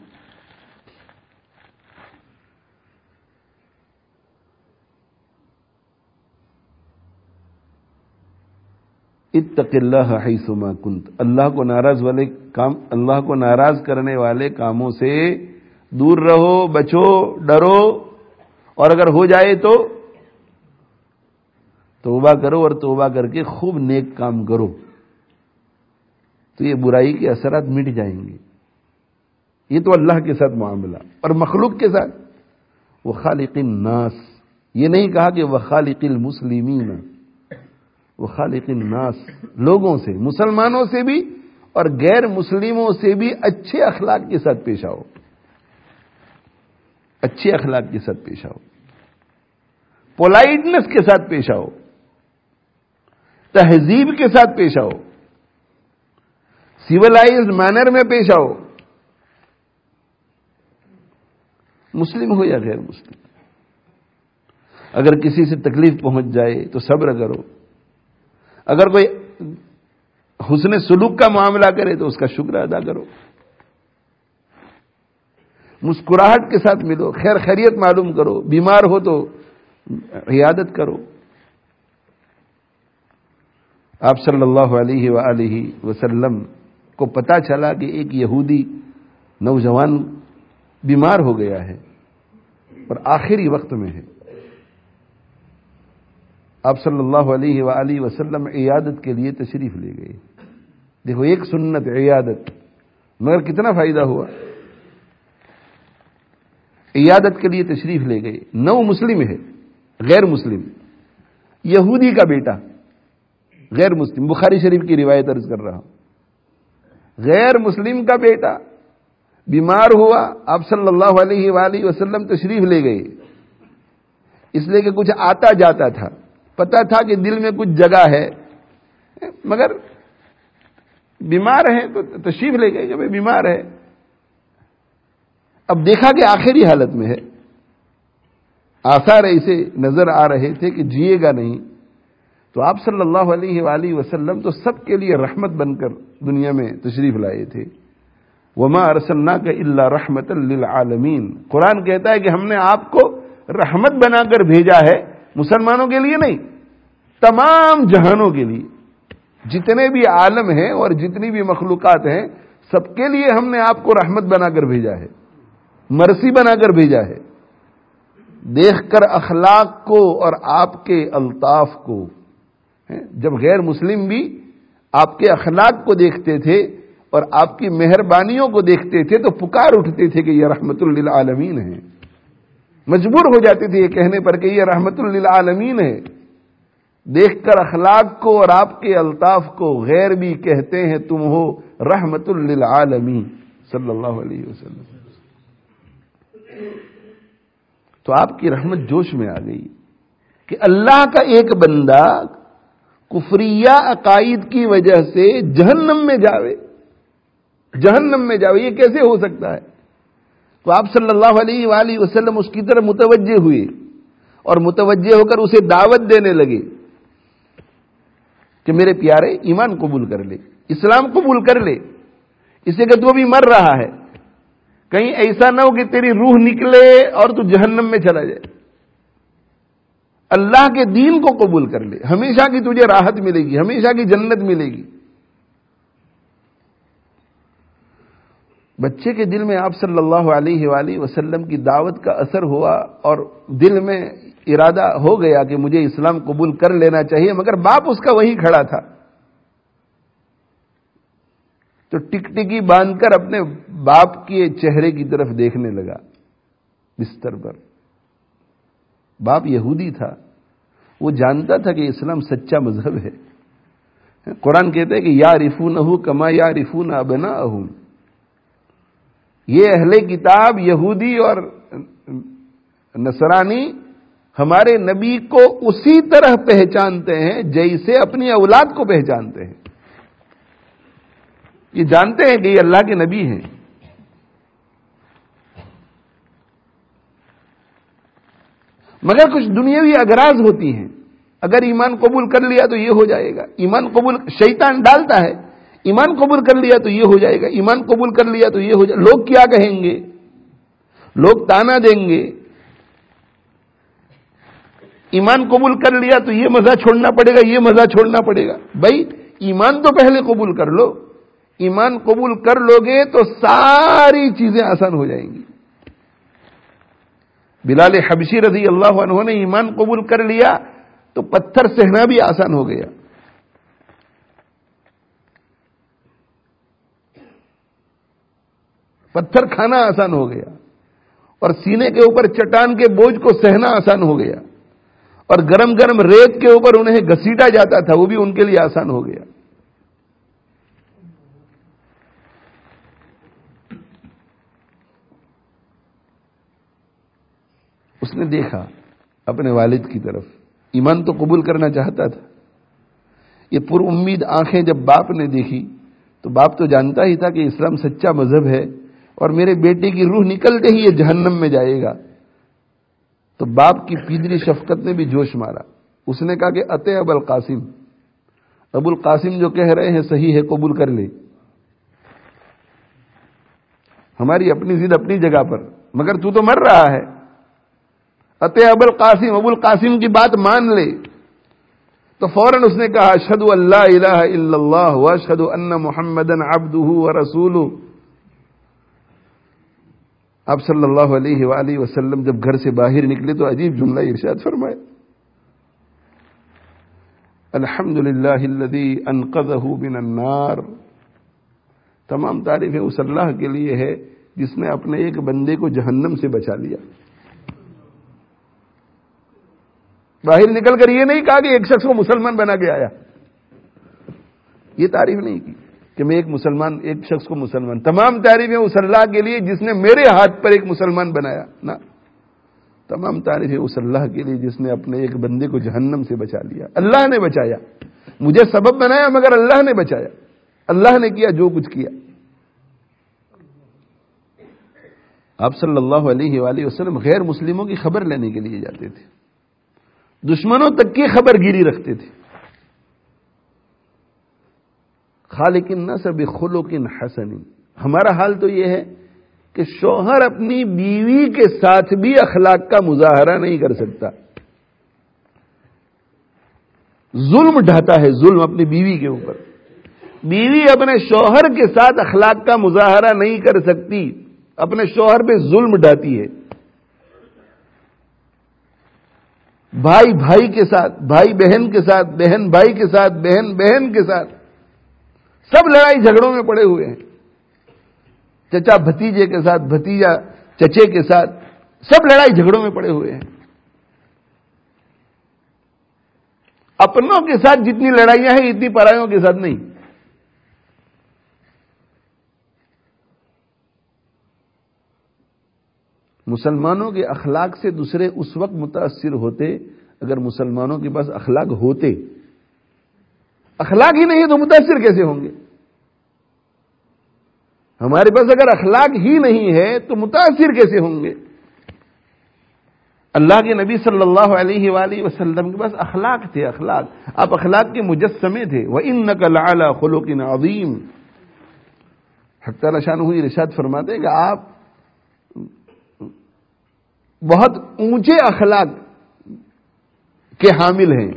اتق اللہ حیثما کنت، اللہ کو ناراض کرنے والے کاموں سے دور رہو، بچو، ڈرو، اور اگر ہو جائے تو توبہ کرو، اور توبہ کر کے خوب نیک کام کرو، تو یہ برائی کے اثرات مٹ جائیں گے۔ یہ تو اللہ کے ساتھ معاملہ، اور مخلوق کے ساتھ وخالق الناس، یہ نہیں کہا کہ وخالق المسلمین، وخالق الناس، لوگوں سے، مسلمانوں سے بھی اور غیر مسلموں سے بھی اچھے اخلاق کے ساتھ پیش آؤ، اچھے اخلاق کے ساتھ پیش آؤ، پولائٹنس کے ساتھ پیش آؤ، تہذیب کے ساتھ پیش آؤ، سیولائزڈ مینر میں پیش آؤ، مسلم ہو یا غیر مسلم۔ اگر کسی سے تکلیف پہنچ جائے تو صبر کرو، اگر کوئی حسن سلوک کا معاملہ کرے تو اس کا شکر ادا کرو، مسکراہٹ کے ساتھ ملو، خیر خیریت معلوم کرو، بیمار ہو تو عیادت کرو۔ آپ صلی اللہ علیہ وآلہ وسلم کو پتا چلا کہ ایک یہودی نوجوان بیمار ہو گیا ہے اور آخری وقت میں ہے، آپ صلی اللہ علیہ وآلہ وسلم عیادت کے لیے تشریف لے گئے۔ دیکھو ایک سنت عیادت، مگر کتنا فائدہ ہوا۔ عیادت کے لیے تشریف لے گئے، نو مسلم ہے، غیر مسلم، یہودی کا بیٹا، غیر مسلم، بخاری شریف کی روایت عرض کر رہا ہوں، غیر مسلم کا بیٹا بیمار ہوا، آپ صلی اللہ علیہ وآلہ وسلم تشریف لے گئے، اس لیے کہ کچھ آتا جاتا تھا، پتا تھا کہ دل میں کچھ جگہ ہے، مگر بیمار ہے تو تشریف لے گئے کہ بھائی بیمار ہے۔ اب دیکھا کہ آخری حالت میں ہے، آثار ایسے نظر آ رہے تھے کہ جیے گا نہیں، تو آپ صلی اللہ علیہ وآلہ وسلم تو سب کے لیے رحمت بن کر دنیا میں تشریف لائے تھے۔ وما ارسلناک الا رحمۃ للعالمین، قرآن کہتا ہے کہ ہم نے آپ کو رحمت بنا کر بھیجا ہے، مسلمانوں کے لیے نہیں، تمام جہانوں کے لیے، جتنے بھی عالم ہیں اور جتنی بھی مخلوقات ہیں سب کے لیے ہم نے آپ کو رحمت بنا کر بھیجا ہے، مرسی بنا کر بھیجا ہے۔ دیکھ کر اخلاق کو اور آپ کے الطاف کو، جب غیر مسلم بھی آپ کے اخلاق کو دیکھتے تھے اور آپ کی مہربانیوں کو دیکھتے تھے تو پکار اٹھتے تھے کہ یہ رحمت للعالمین ہے، مجبور ہو جاتے تھے یہ کہنے پر کہ یہ رحمت للعالمین ہے۔ دیکھ کر اخلاق کو اور آپ کے الطاف کو غیر بھی کہتے ہیں تم ہو رحمت للعالمین صلی اللہ علیہ وسلم۔ تو آپ کی رحمت جوش میں آ گئی کہ اللہ کا ایک بندہ کفریہ عقائد کی وجہ سے جہنم میں جاوے، جہنم میں جاوے، یہ کیسے ہو سکتا ہے؟ تو آپ صلی اللہ علیہ وآلہ وسلم اس کی طرف متوجہ ہوئے اور متوجہ ہو کر اسے دعوت دینے لگے کہ میرے پیارے ایمان قبول کر لے، اسلام قبول کر لے، اسے کہ تو ابھی مر رہا ہے، کہیں ایسا نہ ہو کہ تیری روح نکلے اور تو جہنم میں چلا جائے، اللہ کے دین کو قبول کر لے، ہمیشہ کی تجھے راحت ملے گی، ہمیشہ کی جنت ملے گی۔ بچے کے دل میں آپ صلی اللہ علیہ وآلہ وسلم کی دعوت کا اثر ہوا اور دل میں ارادہ ہو گیا کہ مجھے اسلام قبول کر لینا چاہیے، مگر باپ اس کا وہیں کھڑا تھا، تو ٹکٹکی باندھ کر اپنے باپ کے چہرے کی طرف دیکھنے لگا بستر پر۔ باپ یہودی تھا، وہ جانتا تھا کہ اسلام سچا مذہب ہے۔ قرآن کہتا ہے کہ یعرفونہ کما یعرفون ابناءہم، یہ اہل کتاب یہودی اور نصرانی ہمارے نبی کو اسی طرح پہچانتے ہیں جیسے اپنی اولاد کو پہچانتے ہیں. یہ جانتے ہیں کہ یہ اللہ کے نبی ہیں. مگر کچھ دنیاوی اغراض ہوتی ہیں. اگر ایمان قبول کر لیا تو یہ ہو جائے گا. ایمان قبول شیطان ڈالتا ہے. ایمان قبول کر لیا تو یہ ہو جائے گا. ایمان قبول کر لیا تو یہ ہو جائے گا. لوگ کیا کہیں گے؟ لوگ تانا دیں گے. ایمان قبول کر لیا تو یہ مزہ چھوڑنا پڑے گا، یہ مزہ چھوڑنا پڑے گا. بھائی ایمان تو پہلے قبول کر لو. ایمان قبول کر لو گے تو ساری چیزیں آسان ہو جائیں گی. بلال حبشی رضی اللہ عنہ نے ایمان قبول کر لیا تو پتھر سہنا بھی آسان ہو گیا. پتھر کھانا آسان ہو گیا اور سینے کے اوپر چٹان کے بوجھ کو سہنا آسان ہو گیا اور گرم گرم ریت کے اوپر انہیں گھسیٹا جاتا تھا، وہ بھی ان کے لیے آسان ہو گیا. اس نے دیکھا اپنے والد کی طرف، ایمان تو قبول کرنا چاہتا تھا. یہ پر امید آنکھیں جب باپ نے دیکھی تو باپ تو جانتا ہی تھا کہ اسلام سچا مذہب ہے اور میرے بیٹے کی روح نکلتے ہی یہ جہنم میں جائے گا. تو باپ کی پیدری شفقت نے بھی جوش مارا. اس نے کہا کہ اتے ابو القاسم، ابو القاسم جو کہہ رہے ہیں صحیح ہے، قبول کر لے. ہماری اپنی ضد اپنی جگہ پر، مگر تو مر رہا ہے. اتے ابو القاسم، ابو القاسم کی بات مان لے. تو فوراً اس نے کہا اشہد ان لا الہ الا اللہ واشہد ان محمدا عبدہ ورسولہ. آپ صلی اللہ علیہ وآلہ وسلم جب گھر سے باہر نکلے تو عجیب جملہ ارشاد فرمائے، الحمدللہ الذی انقذہ من النار. تمام تعریفیں اس اللہ کے لیے ہے جس نے اپنے ایک بندے کو جہنم سے بچا لیا. باہر نکل کر یہ نہیں کہا کہ ایک شخص کو مسلمان بنا کے آیا، یہ تعریف نہیں کی کہ میں ایک شخص کو مسلمان. تمام تعریفیں اس اللہ کے لیے جس نے میرے ہاتھ پر ایک مسلمان بنایا. نہ، تمام تعریفیں اس اللہ کے لیے جس نے اپنے ایک بندے کو جہنم سے بچا لیا. اللہ نے بچایا، مجھے سبب بنایا مگر اللہ نے بچایا. اللہ نے کیا جو کچھ کیا. آپ صلی اللہ علیہ وآلہ وسلم غیر مسلموں کی خبر لینے کے لیے جاتے تھے، دشمنوں تک کی خبر گیری رکھتے تھے. خالق الناس بخلق حسن. ہمارا حال تو یہ ہے کہ شوہر اپنی بیوی کے ساتھ بھی اخلاق کا مظاہرہ نہیں کر سکتا. ظلم ڈھاتا ہے، ظلم اپنی بیوی کے اوپر. بیوی اپنے شوہر کے ساتھ اخلاق کا مظاہرہ نہیں کر سکتی، اپنے شوہر پہ ظلم ڈھاتی ہے. بھائی بھائی کے ساتھ، بھائی بہن کے ساتھ، بہن بھائی کے ساتھ، بہن بہن کے ساتھ، سب لڑائی جھگڑوں میں پڑے ہوئے ہیں. چچا بھتیجے کے ساتھ، بھتیجا چچے کے ساتھ، سب لڑائی جھگڑوں میں پڑے ہوئے ہیں. اپنوں کے ساتھ جتنی لڑائیاں ہیں اتنی پرایوں کے ساتھ نہیں. مسلمانوں کے اخلاق سے دوسرے اس وقت متاثر ہوتے اگر مسلمانوں کے پاس اخلاق ہوتے. اخلاق ہی نہیں ہے تو متاثر کیسے ہوں گے؟ ہمارے پاس اگر اخلاق ہی نہیں ہے تو متاثر کیسے ہوں گے؟ اللہ کے نبی صلی اللہ علیہ وآلہ وسلم کے پاس اخلاق تھے. اخلاق، آپ اخلاق کے مجسمے تھے. وَإِنَّكَ لَعَلَىٰ خُلُقٍ عَظِيمٍ. حق تعالی شانہ ارشاد فرماتے ہیں کہ آپ بہت اونچے اخلاق کے حامل ہیں.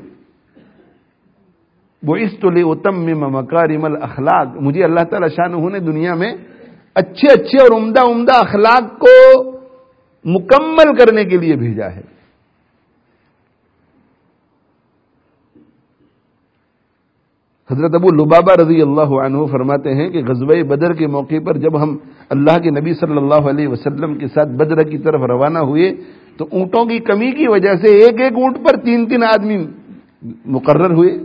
بُعِثْتُ لِأُتَمِّمَ مَكَارِمَ الْأَخْلَاقِ. مجھے اللہ تعالی شانہ نے دنیا میں اچھے اچھے اور عمدہ عمدہ اخلاق کو مکمل کرنے کے لیے بھیجا ہے. حضرت ابو لبابہ رضی اللہ عنہ فرماتے ہیں کہ غزوہ بدر کے موقع پر جب ہم اللہ کے نبی صلی اللہ علیہ وسلم کے ساتھ بدر کی طرف روانہ ہوئے تو اونٹوں کی کمی کی وجہ سے ایک ایک اونٹ پر 3 آدمی مقرر ہوئے.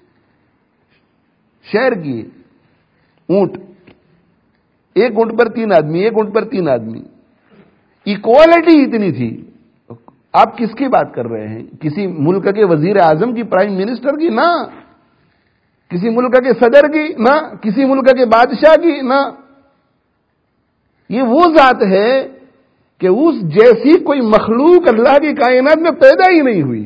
شہر کیے اونٹ، ایک اونٹ پر 3 آدمی، ایک اونٹ پر 3 آدمی. ایکوالٹی اتنی تھی، آپ کس کی بات کر رہے ہیں؟ کسی ملک کے وزیر اعظم کی، پرائم منسٹر کی؟ نہ کسی ملک کے صدر کی، نہ کسی ملک کے بادشاہ کی، نہ یہ وہ ذات ہے کہ اس جیسی کوئی مخلوق اللہ کی کائنات میں پیدا ہی نہیں ہوئی.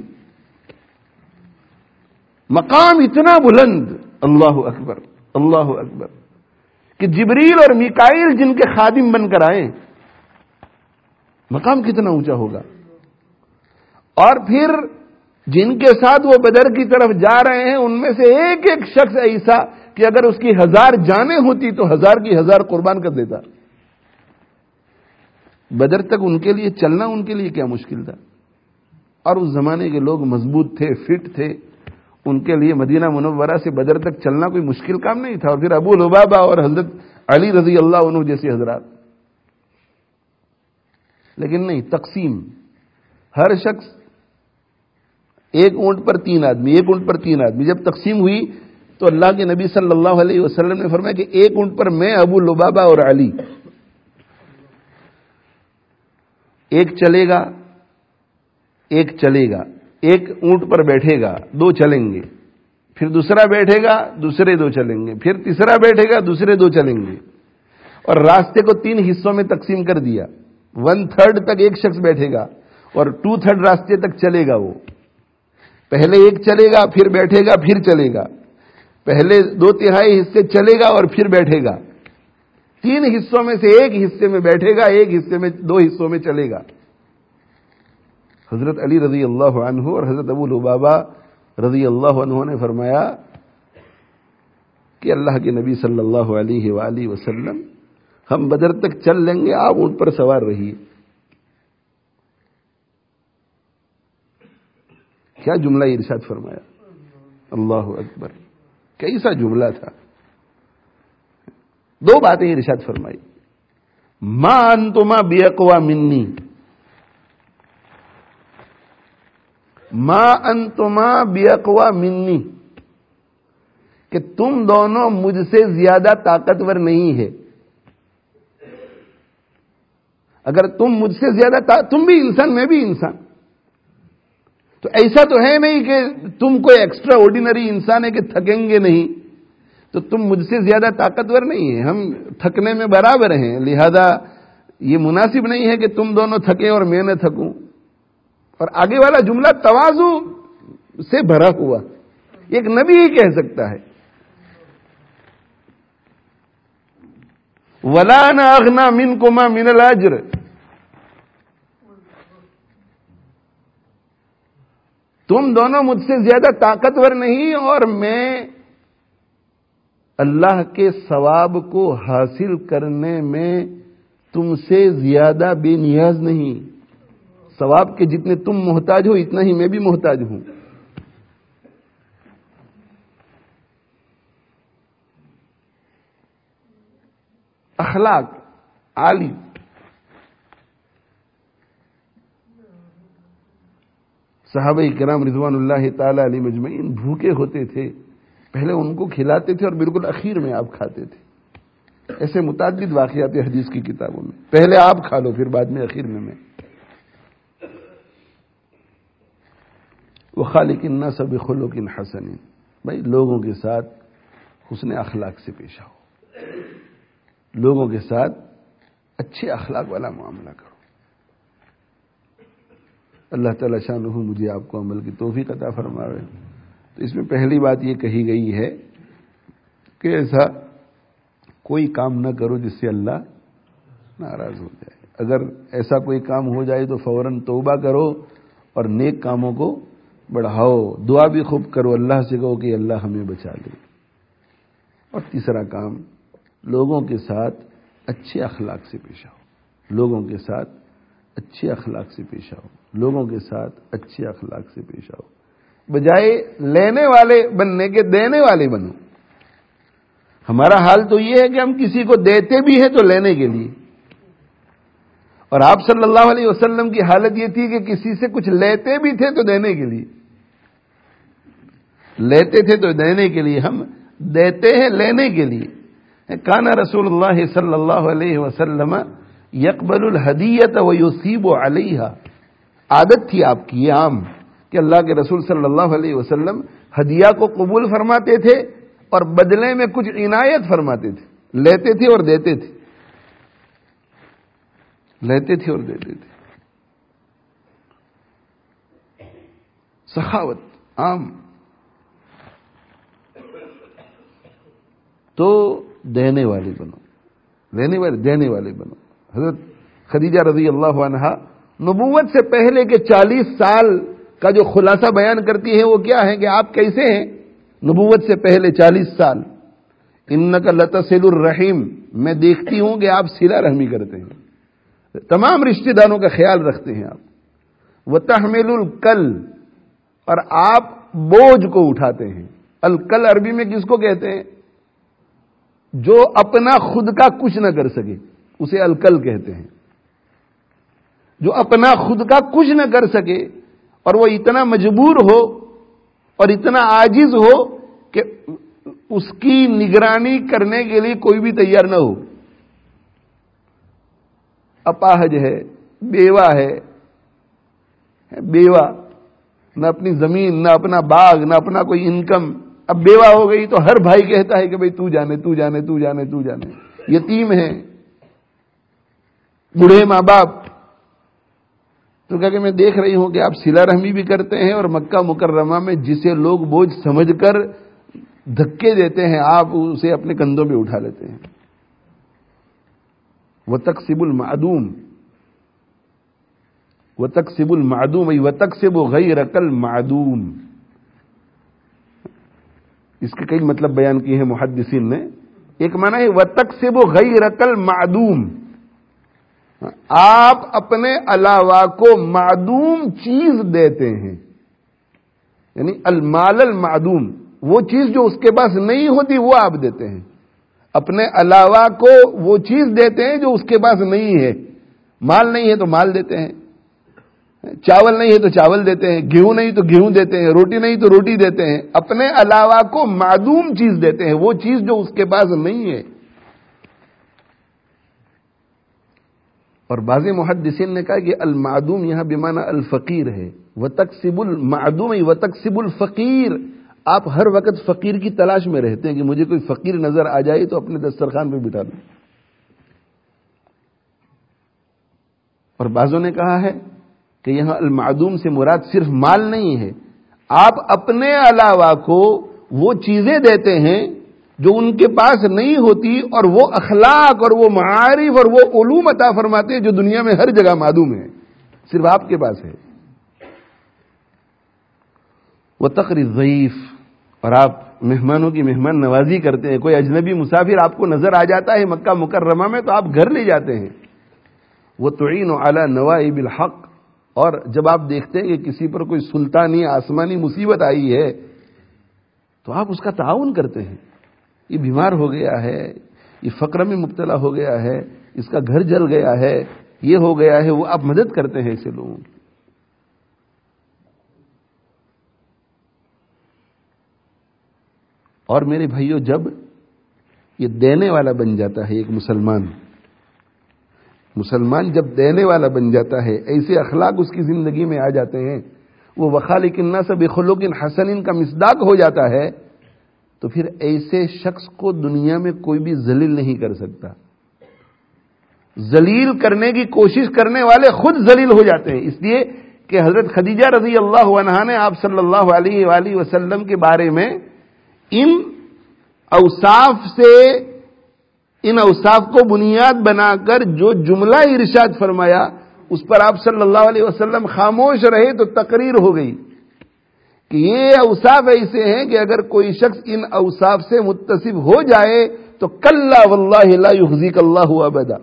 مقام اتنا بلند، اللہ اکبر اللہ اکبر، کہ جبریل اور میکائیل جن کے خادم بن کر آئے، مقام کتنا اونچا ہوگا. اور پھر جن کے ساتھ وہ بدر کی طرف جا رہے ہیں ان میں سے ایک ایک شخص ایسا کہ اگر اس کی 1000 جانیں ہوتی تو 1000 کی 1000 قربان کر دیتا. بدر تک ان کے لیے چلنا ان کے لیے کیا مشکل تھا. اور اس زمانے کے لوگ مضبوط تھے، فٹ تھے، ان کے لیے مدینہ منورہ سے بدر تک چلنا کوئی مشکل کام نہیں تھا. اور پھر ابو لبابہ اور حضرت علی رضی اللہ عنہ جیسے حضرات. لیکن نہیں، تقسیم. ہر شخص ایک اونٹ پر 3 آدمی، ایک اونٹ پر 3 آدمی. جب تقسیم ہوئی تو اللہ کے نبی صلی اللہ علیہ وسلم نے فرمایا کہ ایک اونٹ پر میں، ابو لبابہ اور علی. ایک چلے گا، ایک چلے گا، ایک اونٹ پر بیٹھے گا، 2 چلیں گے. پھر دوسرا بیٹھے گا، دوسرے 2 چلیں گے. پھر تیسرا بیٹھے گا، دوسرے 2 چلیں گے. اور راستے کو 3 حصوں میں تقسیم کر دیا. 1/3 تک ایک شخص بیٹھے گا اور 2/3 راستے تک چلے گا. وہ پہلے ایک چلے گا، پھر بیٹھے گا، پھر چلے گا. پہلے 2/3 حصے چلے گا اور پھر بیٹھے گا. 3 حصوں میں سے ایک حصے میں بیٹھے گا، ایک حصے میں 2 حصوں میں چلے گا. حضرت علی رضی اللہ عنہ اور حضرت ابو لبابہ رضی اللہ عنہ نے فرمایا کہ اللہ کے نبی صلی اللہ علیہ وآلہ وسلم، ہم بدر تک چل لیں گے، آپ اونٹ پر سوار رہیے. کیا جملہ ارشاد فرمایا، اللہ اکبر، کیسا جملہ تھا. 2 باتیں ارشاد فرمائی. ما انتما بیقوا منی، ما انتما بیقوا منی، کہ تم دونوں مجھ سے زیادہ طاقتور نہیں ہے. اگر تم مجھ سے زیادہ تم بھی انسان، میں بھی انسان، تو ایسا تو ہے نہیں کہ تم کوئی ایکسٹرا آرڈینری انسان ہے کہ تھکیں گے نہیں. تو تم مجھ سے زیادہ طاقتور نہیں ہے، ہم تھکنے میں برابر ہیں. لہذا یہ مناسب نہیں ہے کہ تم دونوں تھکیں اور میں نہ تھکوں. اور آگے والا جملہ تواضع سے بھرا ہوا، ایک نبی ہی کہہ سکتا ہے. وَلَا أَنَا أَغْنَىٰ مِنكُمَا مِنَ الْأَجْرِ، تم دونوں مجھ سے زیادہ طاقتور نہیں اور میں اللہ کے ثواب کو حاصل کرنے میں تم سے زیادہ بے نیاز نہیں. ثواب کے جتنے تم محتاج ہو اتنا ہی میں بھی محتاج ہوں. اخلاق عالی. صحابہ کرام رضوان اللہ تعالی علیہ مجمعین بھوکے ہوتے تھے، پہلے ان کو کھلاتے تھے اور بالکل اخیر میں آپ کھاتے تھے. ایسے متعدد واقعات حدیث کی کتابوں میں، پہلے آپ کھا لو پھر بعد میں اخیر میں. وَخَالِقِ النَّاسَ بِخُلُقٍ حَسَنٍ، بھائی لوگوں کے ساتھ حسن اخلاق سے پیش آؤ، لوگوں کے ساتھ اچھے اخلاق والا معاملہ کرو. اللہ تعالی شانہ مجھے آپ کو عمل کی توفیق عطا فرمائے. تو اس میں پہلی بات یہ کہی گئی ہے کہ ایسا کوئی کام نہ کرو جس سے اللہ ناراض ہو جائے. اگر ایسا کوئی کام ہو جائے تو فوراً توبہ کرو اور نیک کاموں کو بڑھاؤ. دعا بھی خوب کرو، اللہ سے کہو کہ اللہ ہمیں بچا لے. اور تیسرا کام، لوگوں کے ساتھ اچھے اخلاق سے پیش آؤ. لوگوں کے ساتھ اچھے اخلاق سے پیش آؤ. لوگوں کے ساتھ اچھے اخلاق سے پیش آؤ. بجائے لینے والے بننے کے دینے والے بنو. ہمارا حال تو یہ ہے کہ ہم کسی کو دیتے بھی ہیں تو لینے کے لیے، اور آپ صلی اللہ علیہ وسلم کی حالت یہ تھی کہ کسی سے کچھ لیتے بھی تھے تو دینے کے لیے. لیتے تھے تو دینے کے لیے، ہم دیتے ہیں لینے کے لیے. کان رسول اللہ صلی اللہ علیہ وسلم یقبل الہدیۃ ویصیب علیہا. عادت تھی آپ کی یہ عام کہ اللہ کے رسول صلی اللہ علیہ وسلم ہدیہ کو قبول فرماتے تھے اور بدلے میں کچھ عنایت فرماتے تھے، لیتے تھے اور دیتے تھے، لیتے تھے اور دیتے تھے. سخاوت عام. تو دینے والے بنو، دینے والے بنو. حضرت خدیجہ رضی اللہ عنہا نبوت سے پہلے کے 40 سال کا جو خلاصہ بیان کرتی ہیں وہ کیا ہے کہ آپ کیسے ہیں نبوت سے پہلے 40 سال. انک لتصل الرحیم، میں دیکھتی ہوں کہ آپ صلہ رحمی کرتے ہیں، تمام رشتہ داروں کا خیال رکھتے ہیں آپ. وتحمل الکل، اور آپ بوجھ کو اٹھاتے ہیں. الکل عربی میں کس کو کہتے ہیں؟ جو اپنا خود کا کچھ نہ کر سکے اسے الکل کہتے ہیں. جو اپنا خود کا کچھ نہ کر سکے اور وہ اتنا مجبور ہو اور اتنا عاجز ہو کہ اس کی نگرانی کرنے کے لیے کوئی بھی تیار نہ ہو. اپاہج ہے، بیوہ ہے، بیوہ، نہ اپنی زمین، نہ اپنا باغ، نہ اپنا کوئی انکم. اب بیوہ ہو گئی تو ہر بھائی کہتا ہے کہ بھئی تو جانے تو جانے تو جانے تو جانے. یتیم ہے، بوڑھے ماں باپ. تو کہا کہ میں دیکھ رہی ہوں کہ آپ صلہ رحمی بھی کرتے ہیں اور مکہ مکرمہ میں جسے لوگ بوجھ سمجھ کر دھکے دیتے ہیں آپ اسے اپنے کندھوں پہ اٹھا لیتے ہیں. وتکسب المعدوم، وتکسب المعدوم ای وتکسب غیرک المعدوم. اس کے کئی مطلب بیان کیے ہیں محدثین نے. ایک معنی ہے وتکسب غیرک المعدوم، آپ اپنے علاوہ کو معدوم چیز دیتے ہیں. یعنی المال المعدوم، وہ چیز جو اس کے پاس نہیں ہوتی وہ آپ دیتے ہیں. اپنے علاوہ کو وہ چیز دیتے ہیں جو اس کے پاس نہیں ہے. مال نہیں ہے تو مال دیتے ہیں، چاول نہیں ہے تو چاول دیتے ہیں، گیہوں نہیں تو گیہوں دیتے ہیں، روٹی نہیں تو روٹی دیتے ہیں. اپنے علاوہ کو معدوم چیز دیتے ہیں، وہ چیز جو اس کے پاس نہیں ہے. اور بعض محدثین نے کہا کہ المعدوم یہاں بمعنی الفقیر ہے. وتکسب المعدوم وتکسب الفقیر، آپ ہر وقت فقیر کی تلاش میں رہتے ہیں کہ مجھے کوئی فقیر نظر آ جائے تو اپنے دسترخوان پہ بٹھا دوں. اور بعضوں نے کہا ہے کہ یہاں المعدوم سے مراد صرف مال نہیں ہے، آپ اپنے علاوہ کو وہ چیزیں دیتے ہیں جو ان کے پاس نہیں ہوتی، اور وہ اخلاق اور وہ معارف اور وہ علوم عطا فرماتے ہیں جو دنیا میں ہر جگہ معدوم ہے، صرف آپ کے پاس ہے. وتقری الضیف، اور آپ مہمانوں کی مہمان نوازی کرتے ہیں. کوئی اجنبی مسافر آپ کو نظر آ جاتا ہے مکہ مکرمہ میں تو آپ گھر لے جاتے ہیں. وتعین علی نوائب الحق، اور جب آپ دیکھتے ہیں کہ کسی پر کوئی سلطانی آسمانی مصیبت آئی ہے تو آپ اس کا تعاون کرتے ہیں. یہ بیمار ہو گیا ہے، یہ فقر میں مبتلا ہو گیا ہے، اس کا گھر جل گیا ہے، یہ ہو گیا ہے، وہ آپ مدد کرتے ہیں ایسے لوگوں کی. اور میرے بھائیوں، جب یہ دینے والا بن جاتا ہے ایک مسلمان جب دینے والا بن جاتا ہے، ایسے اخلاق اس کی زندگی میں آ جاتے ہیں، وہ وخالق الناس بخلق حسن کا مصداق ہو جاتا ہے، تو پھر ایسے شخص کو دنیا میں کوئی بھی ذلیل نہیں کر سکتا. ذلیل کرنے کی کوشش کرنے والے خود ذلیل ہو جاتے ہیں. اس لیے کہ حضرت خدیجہ رضی اللہ عنہا نے آپ صلی اللہ علیہ وآلہ وسلم کے بارے میں ان اوصاف کو بنیاد بنا کر جو جملہ ارشاد فرمایا اس پر آپ صلی اللہ علیہ وسلم خاموش رہے تو تقریر ہو گئی کہ یہ اوصاف ایسے ہیں کہ اگر کوئی شخص ان اوصاف سے متصف ہو جائے تو کلا واللہ لا یخزیک اللہ ابدا،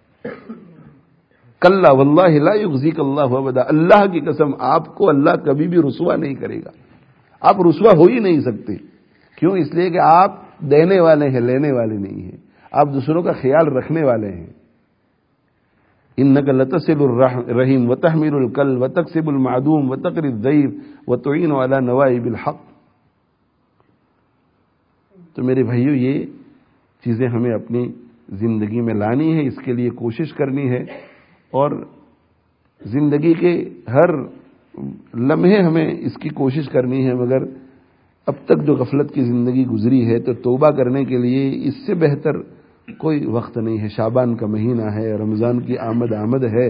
کلا واللہ لا یخزیک اللہ ابدا، اللہ کی قسم آپ کو اللہ کبھی بھی رسوا نہیں کرے گا. آپ رسوا ہو ہی نہیں سکتے. کیوں؟ اس لیے کہ آپ دینے والے ہیں، لینے والے نہیں ہیں. آپ دوسروں کا خیال رکھنے والے ہیں. انک لتصل الرحیم وتحمل الکل وتکسب المعدوم وتقری الضیف وتعین علی نوائب الحق. تو میرے بھائیو، یہ چیزیں ہمیں اپنی زندگی میں لانی ہے، اس کے لیے کوشش کرنی ہے. اور زندگی کے ہر لمحے ہمیں اس کی کوشش کرنی ہے، مگر اب تک جو غفلت کی زندگی گزری ہے تو توبہ کرنے کے لیے اس سے بہتر کوئی وقت نہیں ہے۔ شعبان کا مہینہ ہے، رمضان کی آمد ہے،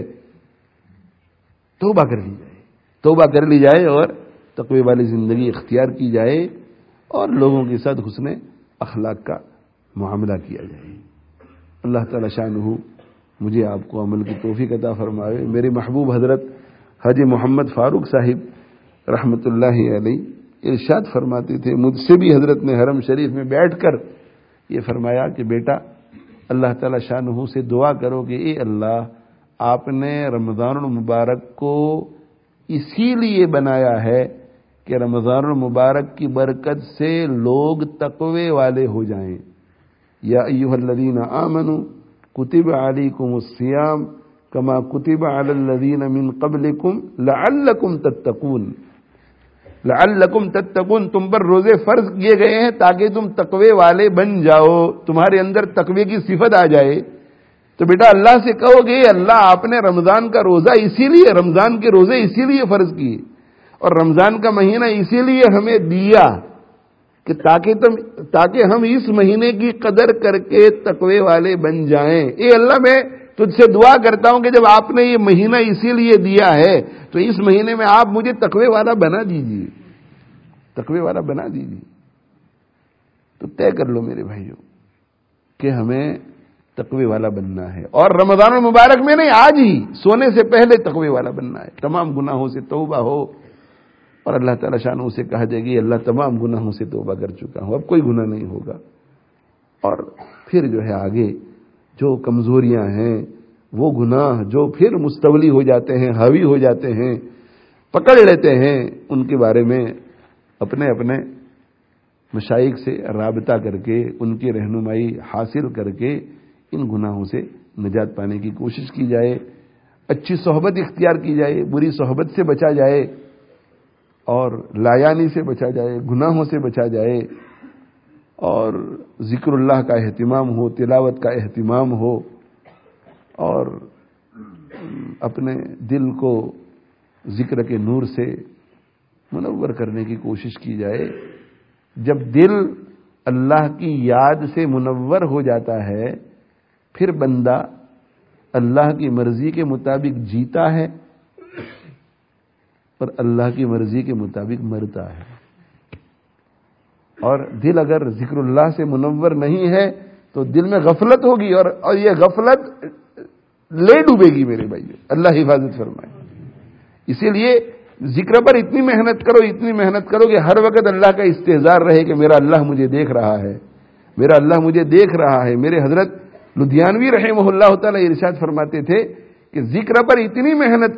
توبہ کر لی جائے اور تقوی والی زندگی اختیار کی جائے اور لوگوں کے ساتھ حسن اخلاق کا معاملہ کیا جائے۔ اللہ تعالی شانہ مجھے آپ کو عمل کی توفیق عطا فرمائے۔ میرے محبوب حضرت حاجی محمد فاروق صاحب رحمۃ اللہ علیہ ارشاد فرماتے تھے، مجھ سے بھی حضرت نے حرم شریف میں بیٹھ کر یہ فرمایا کہ بیٹا اللہ تعالی شانہ سے دعا کرو کہ اے اللہ، آپ نے رمضان المبارک کو اسی لیے بنایا ہے کہ رمضان المبارک کی برکت سے لوگ تقوی والے ہو جائیں۔ یا ایھا الذین آمنوا کتب علیکم الصیام کما کتب علی الذین من قبلکم لعلکم تتقون، تم پر روزے فرض کیے گئے ہیں تاکہ تم تقوی والے بن جاؤ، تمہارے اندر تقوی کی صفت آ جائے۔ تو بیٹا اللہ سے کہو گے اللہ آپ نے رمضان کا روزہ رمضان کے روزے اسی لیے فرض کیے اور رمضان کا مہینہ اسی لیے ہمیں دیا کہ تاکہ ہم اس مہینے کی قدر کر کے تقوی والے بن جائیں۔ اے اللہ میں تجھ سے دعا کرتا ہوں کہ جب آپ نے یہ مہینہ اسی لیے دیا ہے تو اس مہینے میں آپ مجھے تقوی والا بنا دیجیے، تو طے کر لو میرے بھائیوں کہ ہمیں تقوی والا بننا ہے، اور رمضان المبارک میں نہیں، آج ہی سونے سے پہلے تقوی والا بننا ہے۔ تمام گناہوں سے توبہ ہو اور اللہ تعالی شانہ سے کہا جائے گی اللہ تمام گناہوں سے توبہ کر چکا ہوں، اب کوئی گناہ نہیں ہوگا۔ اور پھر جو ہے آگے جو کمزوریاں ہیں، وہ گناہ جو پھر مستولی ہو جاتے ہیں، حاوی ہو جاتے ہیں، پکڑ لیتے ہیں، ان کے بارے میں اپنے مشائخ سے رابطہ کر کے ان کی رہنمائی حاصل کر کے ان گناہوں سے نجات پانے کی کوشش کی جائے، اچھی صحبت اختیار کی جائے، بری صحبت سے بچا جائے اور لایانی سے بچا جائے، گناہوں سے بچا جائے، اور ذکر اللہ کا اہتمام ہو، تلاوت کا اہتمام ہو، اور اپنے دل کو ذکر کے نور سے منور کرنے کی کوشش کی جائے۔ جب دل اللہ کی یاد سے منور ہو جاتا ہے پھر بندہ اللہ کی مرضی کے مطابق جیتا ہے اور اللہ کی مرضی کے مطابق مرتا ہے۔ اور دل اگر ذکر اللہ سے منور نہیں ہے تو دل میں غفلت ہوگی اور یہ غفلت لے ڈوبے گی میرے بھائی، اللہ حفاظت فرمائے۔ اسی لیے ذکر پر اتنی محنت کرو کہ ہر وقت اللہ کا استحضار رہے کہ میرا اللہ مجھے دیکھ رہا ہے۔ میرے حضرت لدھیانوی رحمہ اللہ تعالی ارشاد فرماتے تھے کہ ذکر پر اتنی محنت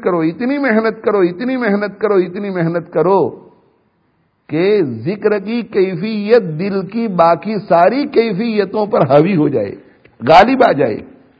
کرو کہ ذکر کی کیفیت دل کی باقی ساری کیفیتوں پر حاوی ہو جائے، غالب آ جائے۔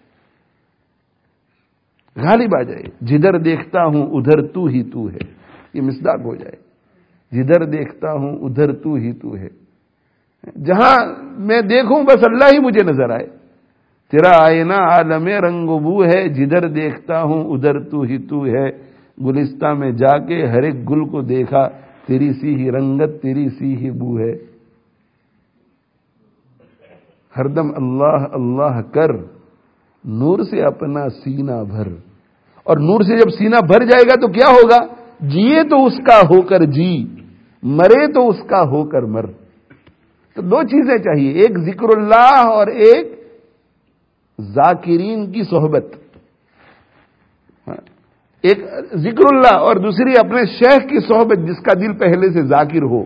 جدھر دیکھتا ہوں ادھر تو ہی تو ہے، یہ مصداق ہو جائے۔ جدھر دیکھتا ہوں ادھر تو ہی تو ہے، جہاں میں دیکھوں بس اللہ ہی مجھے نظر آئے۔ تیرا آئینہ عالم رنگ و بو ہے، جدھر دیکھتا ہوں ادھر تو ہی تو ہے۔ گلستہ میں جا کے ہر ایک گل کو دیکھا، تیری سی ہی رنگت تیری سی ہی بو ہے۔ ہر دم اللہ اللہ کر، نور سے اپنا سینہ بھر، اور نور سے جب سینہ بھر جائے گا تو کیا ہوگا؟ جیے تو اس کا ہو کر جی، مرے تو اس کا ہو کر مر۔ تو دو چیزیں چاہیے، ایک ذکر اللہ اور ایک ذاکرین کی صحبت، ایک ذکر اللہ اور دوسری اپنے شیخ کی صحبت جس کا دل پہلے سے ذاکر ہو۔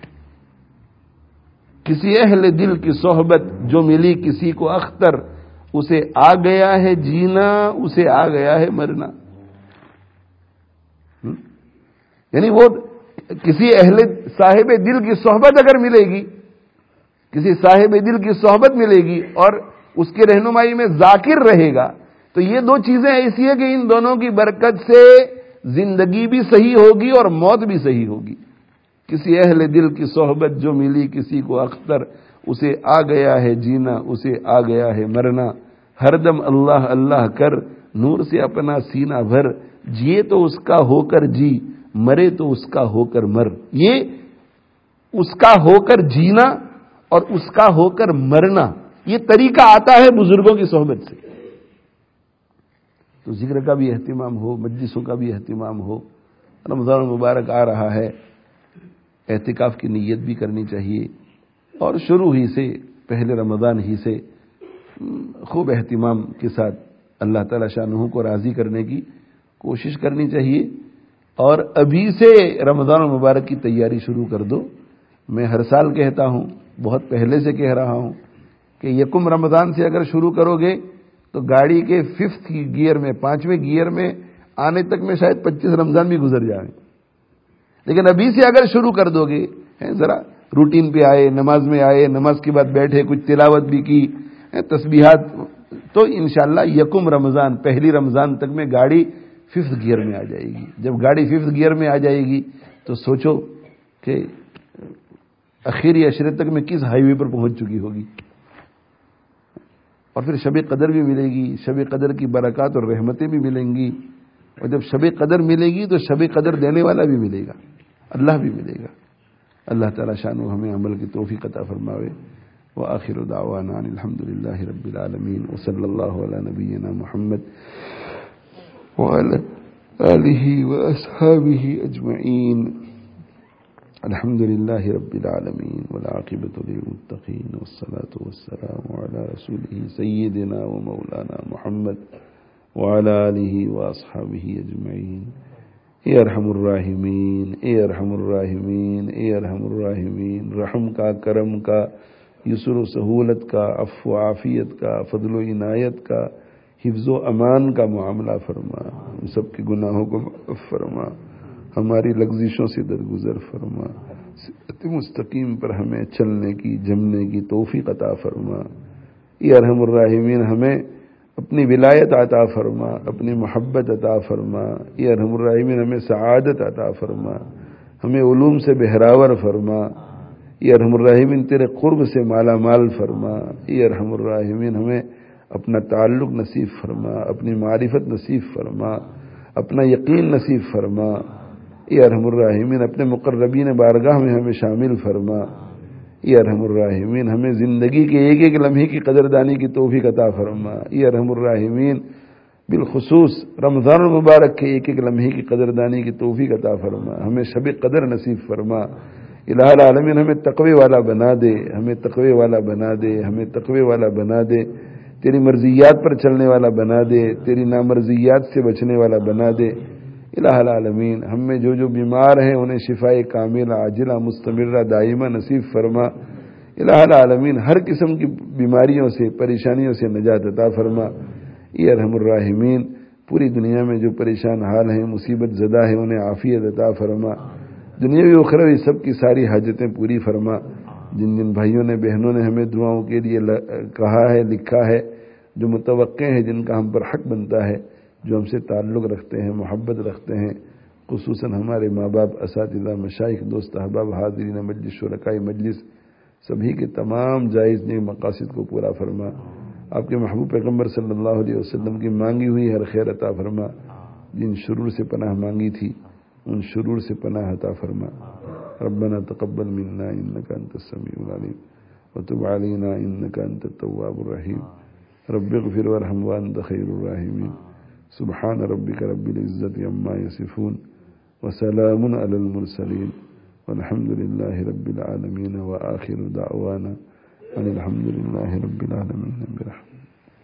کسی اہل دل کی صحبت جو ملی کسی کو اختر، اسے آ گیا ہے جینا، اسے آ گیا ہے مرنا۔ یعنی وہ کسی اہل صاحب دل کی صحبت اگر ملے گی، کسی صاحب دل کی صحبت ملے گی اور اس کی رہنمائی میں ذاکر رہے گا، تو یہ دو چیزیں ایسی ہیں کہ ان دونوں کی برکت سے زندگی بھی صحیح ہوگی اور موت بھی صحیح ہوگی۔ کسی اہل دل کی صحبت جو ملی کسی کو اختر، اسے آ گیا ہے جینا، اسے آ گیا ہے مرنا۔ ہر دم اللہ اللہ کر، نور سے اپنا سینہ بھر، جیے تو اس کا ہو کر جی، مرے تو اس کا ہو کر مر. یہ اس کا ہو کر جینا اور اس کا ہو کر مرنا، یہ طریقہ آتا ہے بزرگوں کی صحبت سے. تو ذکر کا بھی اہتمام ہو، مجلسوں کا بھی اہتمام ہو. رمضان المبارک آ رہا ہے، اعتکاف کی نیت بھی کرنی چاہیے، اور شروع ہی سے، پہلے رمضان ہی سے خوب اہتمام کے ساتھ اللہ تعالی شانہ کو راضی کرنے کی کوشش کرنی چاہیے. اور ابھی سے رمضان المبارک کی تیاری شروع کر دو. میں ہر سال کہتا ہوں، بہت پہلے سے کہہ رہا ہوں کہ یکم رمضان سے اگر شروع کرو گے تو گاڑی کے 5 گیئر میں، 5ویں گیئر میں آنے تک میں شاید 25 رمضان بھی گزر جائیں. لیکن ابھی سے اگر شروع کر دو گے، ذرا روٹین پہ آئے، نماز میں آئے، نماز کے بعد بیٹھے، کچھ تلاوت بھی کی، تسبیحات، تو انشاءاللہ یکم رمضان، پہلی رمضان تک میں گاڑی 5 گیئر میں آ جائے گی. جب گاڑی 5 گیئر میں آ جائے گی تو سوچو کہ اخیری عشرے تک میں کس ہائی وے پر پہنچ چکی ہوگی. اور پھر شب قدر بھی ملے گی، شب قدر کی برکات اور رحمتیں بھی ملیں گی. اور جب شب قدر ملے گی تو شب قدر دینے والا بھی ملے گا، اللہ بھی ملے گا. اللہ تعالی شانہ ہمیں عمل کی توفیق عطا فرماوے. وآخر دعوانا الحمد للہ رب العالمین، وصلی اللہ علی نبینا محمد وعلی آلہ واصحابہ اجمعین. الحمد للہ رب العالمین والعاقبۃ للمتقین والصلاة والسلام علی رسولہ سیدنا و مولانا محمد وعلی آلہ واصحابہ اجمعین. اے ارحم الراحمین، اے ارحم الراحمین، اے ارحم الراحمین، رحم کا، کرم کا، یسر و سہولت کا، عفو و عافیت کا، فضل و عنایت کا، حفظ و امان کا معاملہ فرما. ہم سب کے گناہوں کو معاف فرما، ہماری لغزشوں سے درگزر فرما. صراط مستقیم پر ہمیں چلنے کی، جمنے کی توفیق عطا فرما. اے ارحم الراحمین، ہمیں اپنی ولایت عطا فرما، اپنی محبت عطا فرما. اے ارحم الراحمین، ہمیں سعادت عطا فرما، ہمیں علوم سے بہراور فرما. اے ارحم الراحمین، تیرے قرب سے مالا مال فرما. اے ارحم الراحمین، ہمیں اپنا تعلق نصیب فرما، اپنی معرفت نصیب فرما، اپنا یقین نصیب فرما. اے ارحم الراحمین، اپنے مقربین بارگاہ میں ہمیں شامل فرما. اے ارحم الراحمین، ہمیں زندگی کے ایک ایک لمحے کی قدردانی کی توفیق عطا فرما. اے ارحم الراحمین، بالخصوص رمضان المبارک کے ایک ایک لمحے کی قدردانی کی توفیق عطا فرما. ہمیں شب قدر نصیب فرما. الہ العالمین، ہمیں تقوی والا بنا دے، ہمیں تقوی والا بنا دے، ہمیں تقوی والا بنا دے. تیری مرضیات پر چلنے والا بنا دے، تیری نامرضیات سے بچنے والا بنا دے. الہ العالمین، ہم میں جو جو بیمار ہیں انہیں شفائے کاملہ، عاجلہ، مستمرہ، دائمہ نصیب فرما. الہ العالمین، ہر قسم کی بیماریوں سے، پریشانیوں سے نجات عطا فرما. اے ارحم الراحمین، پوری دنیا میں جو پریشان حال ہیں، مصیبت زدہ ہیں، انہیں عافیت عطا فرما. دنیاوی و اخروی سب کی ساری حاجتیں پوری فرما. جن جن بھائیوں نے، بہنوں نے ہمیں دعاؤں کے لیے کہا ہے، لکھا ہے، جو متوقع ہیں، جن کا ہم پر حق بنتا ہے، جو ہم سے تعلق رکھتے ہیں، محبت رکھتے ہیں، خصوصاً ہمارے ماں باپ، اساتذہ، مشائخ، دوست احباب، حاضرین مجلس، شرکائے مجلس، سبھی کے تمام جائز نیک مقاصد کو پورا فرما. آپ کے محبوب پیغمبر صلی اللہ علیہ وسلم کی مانگی ہوئی ہر خیر عطا فرما. جن شرور سے پناہ مانگی تھی ان شرور سے پناہ عطا فرما. ربنا تقبل منا انك انت السميع العليم وتب علينا انك انت التواب الرحيم. رب اغفر وارحم وانت خير الراحمين. سبحان ربك رب العزة عما يصفون وسلام على المرسلين والحمد لله رب العالمين. وآخر دعوانا ان الحمد لله رب العالمين برحمته.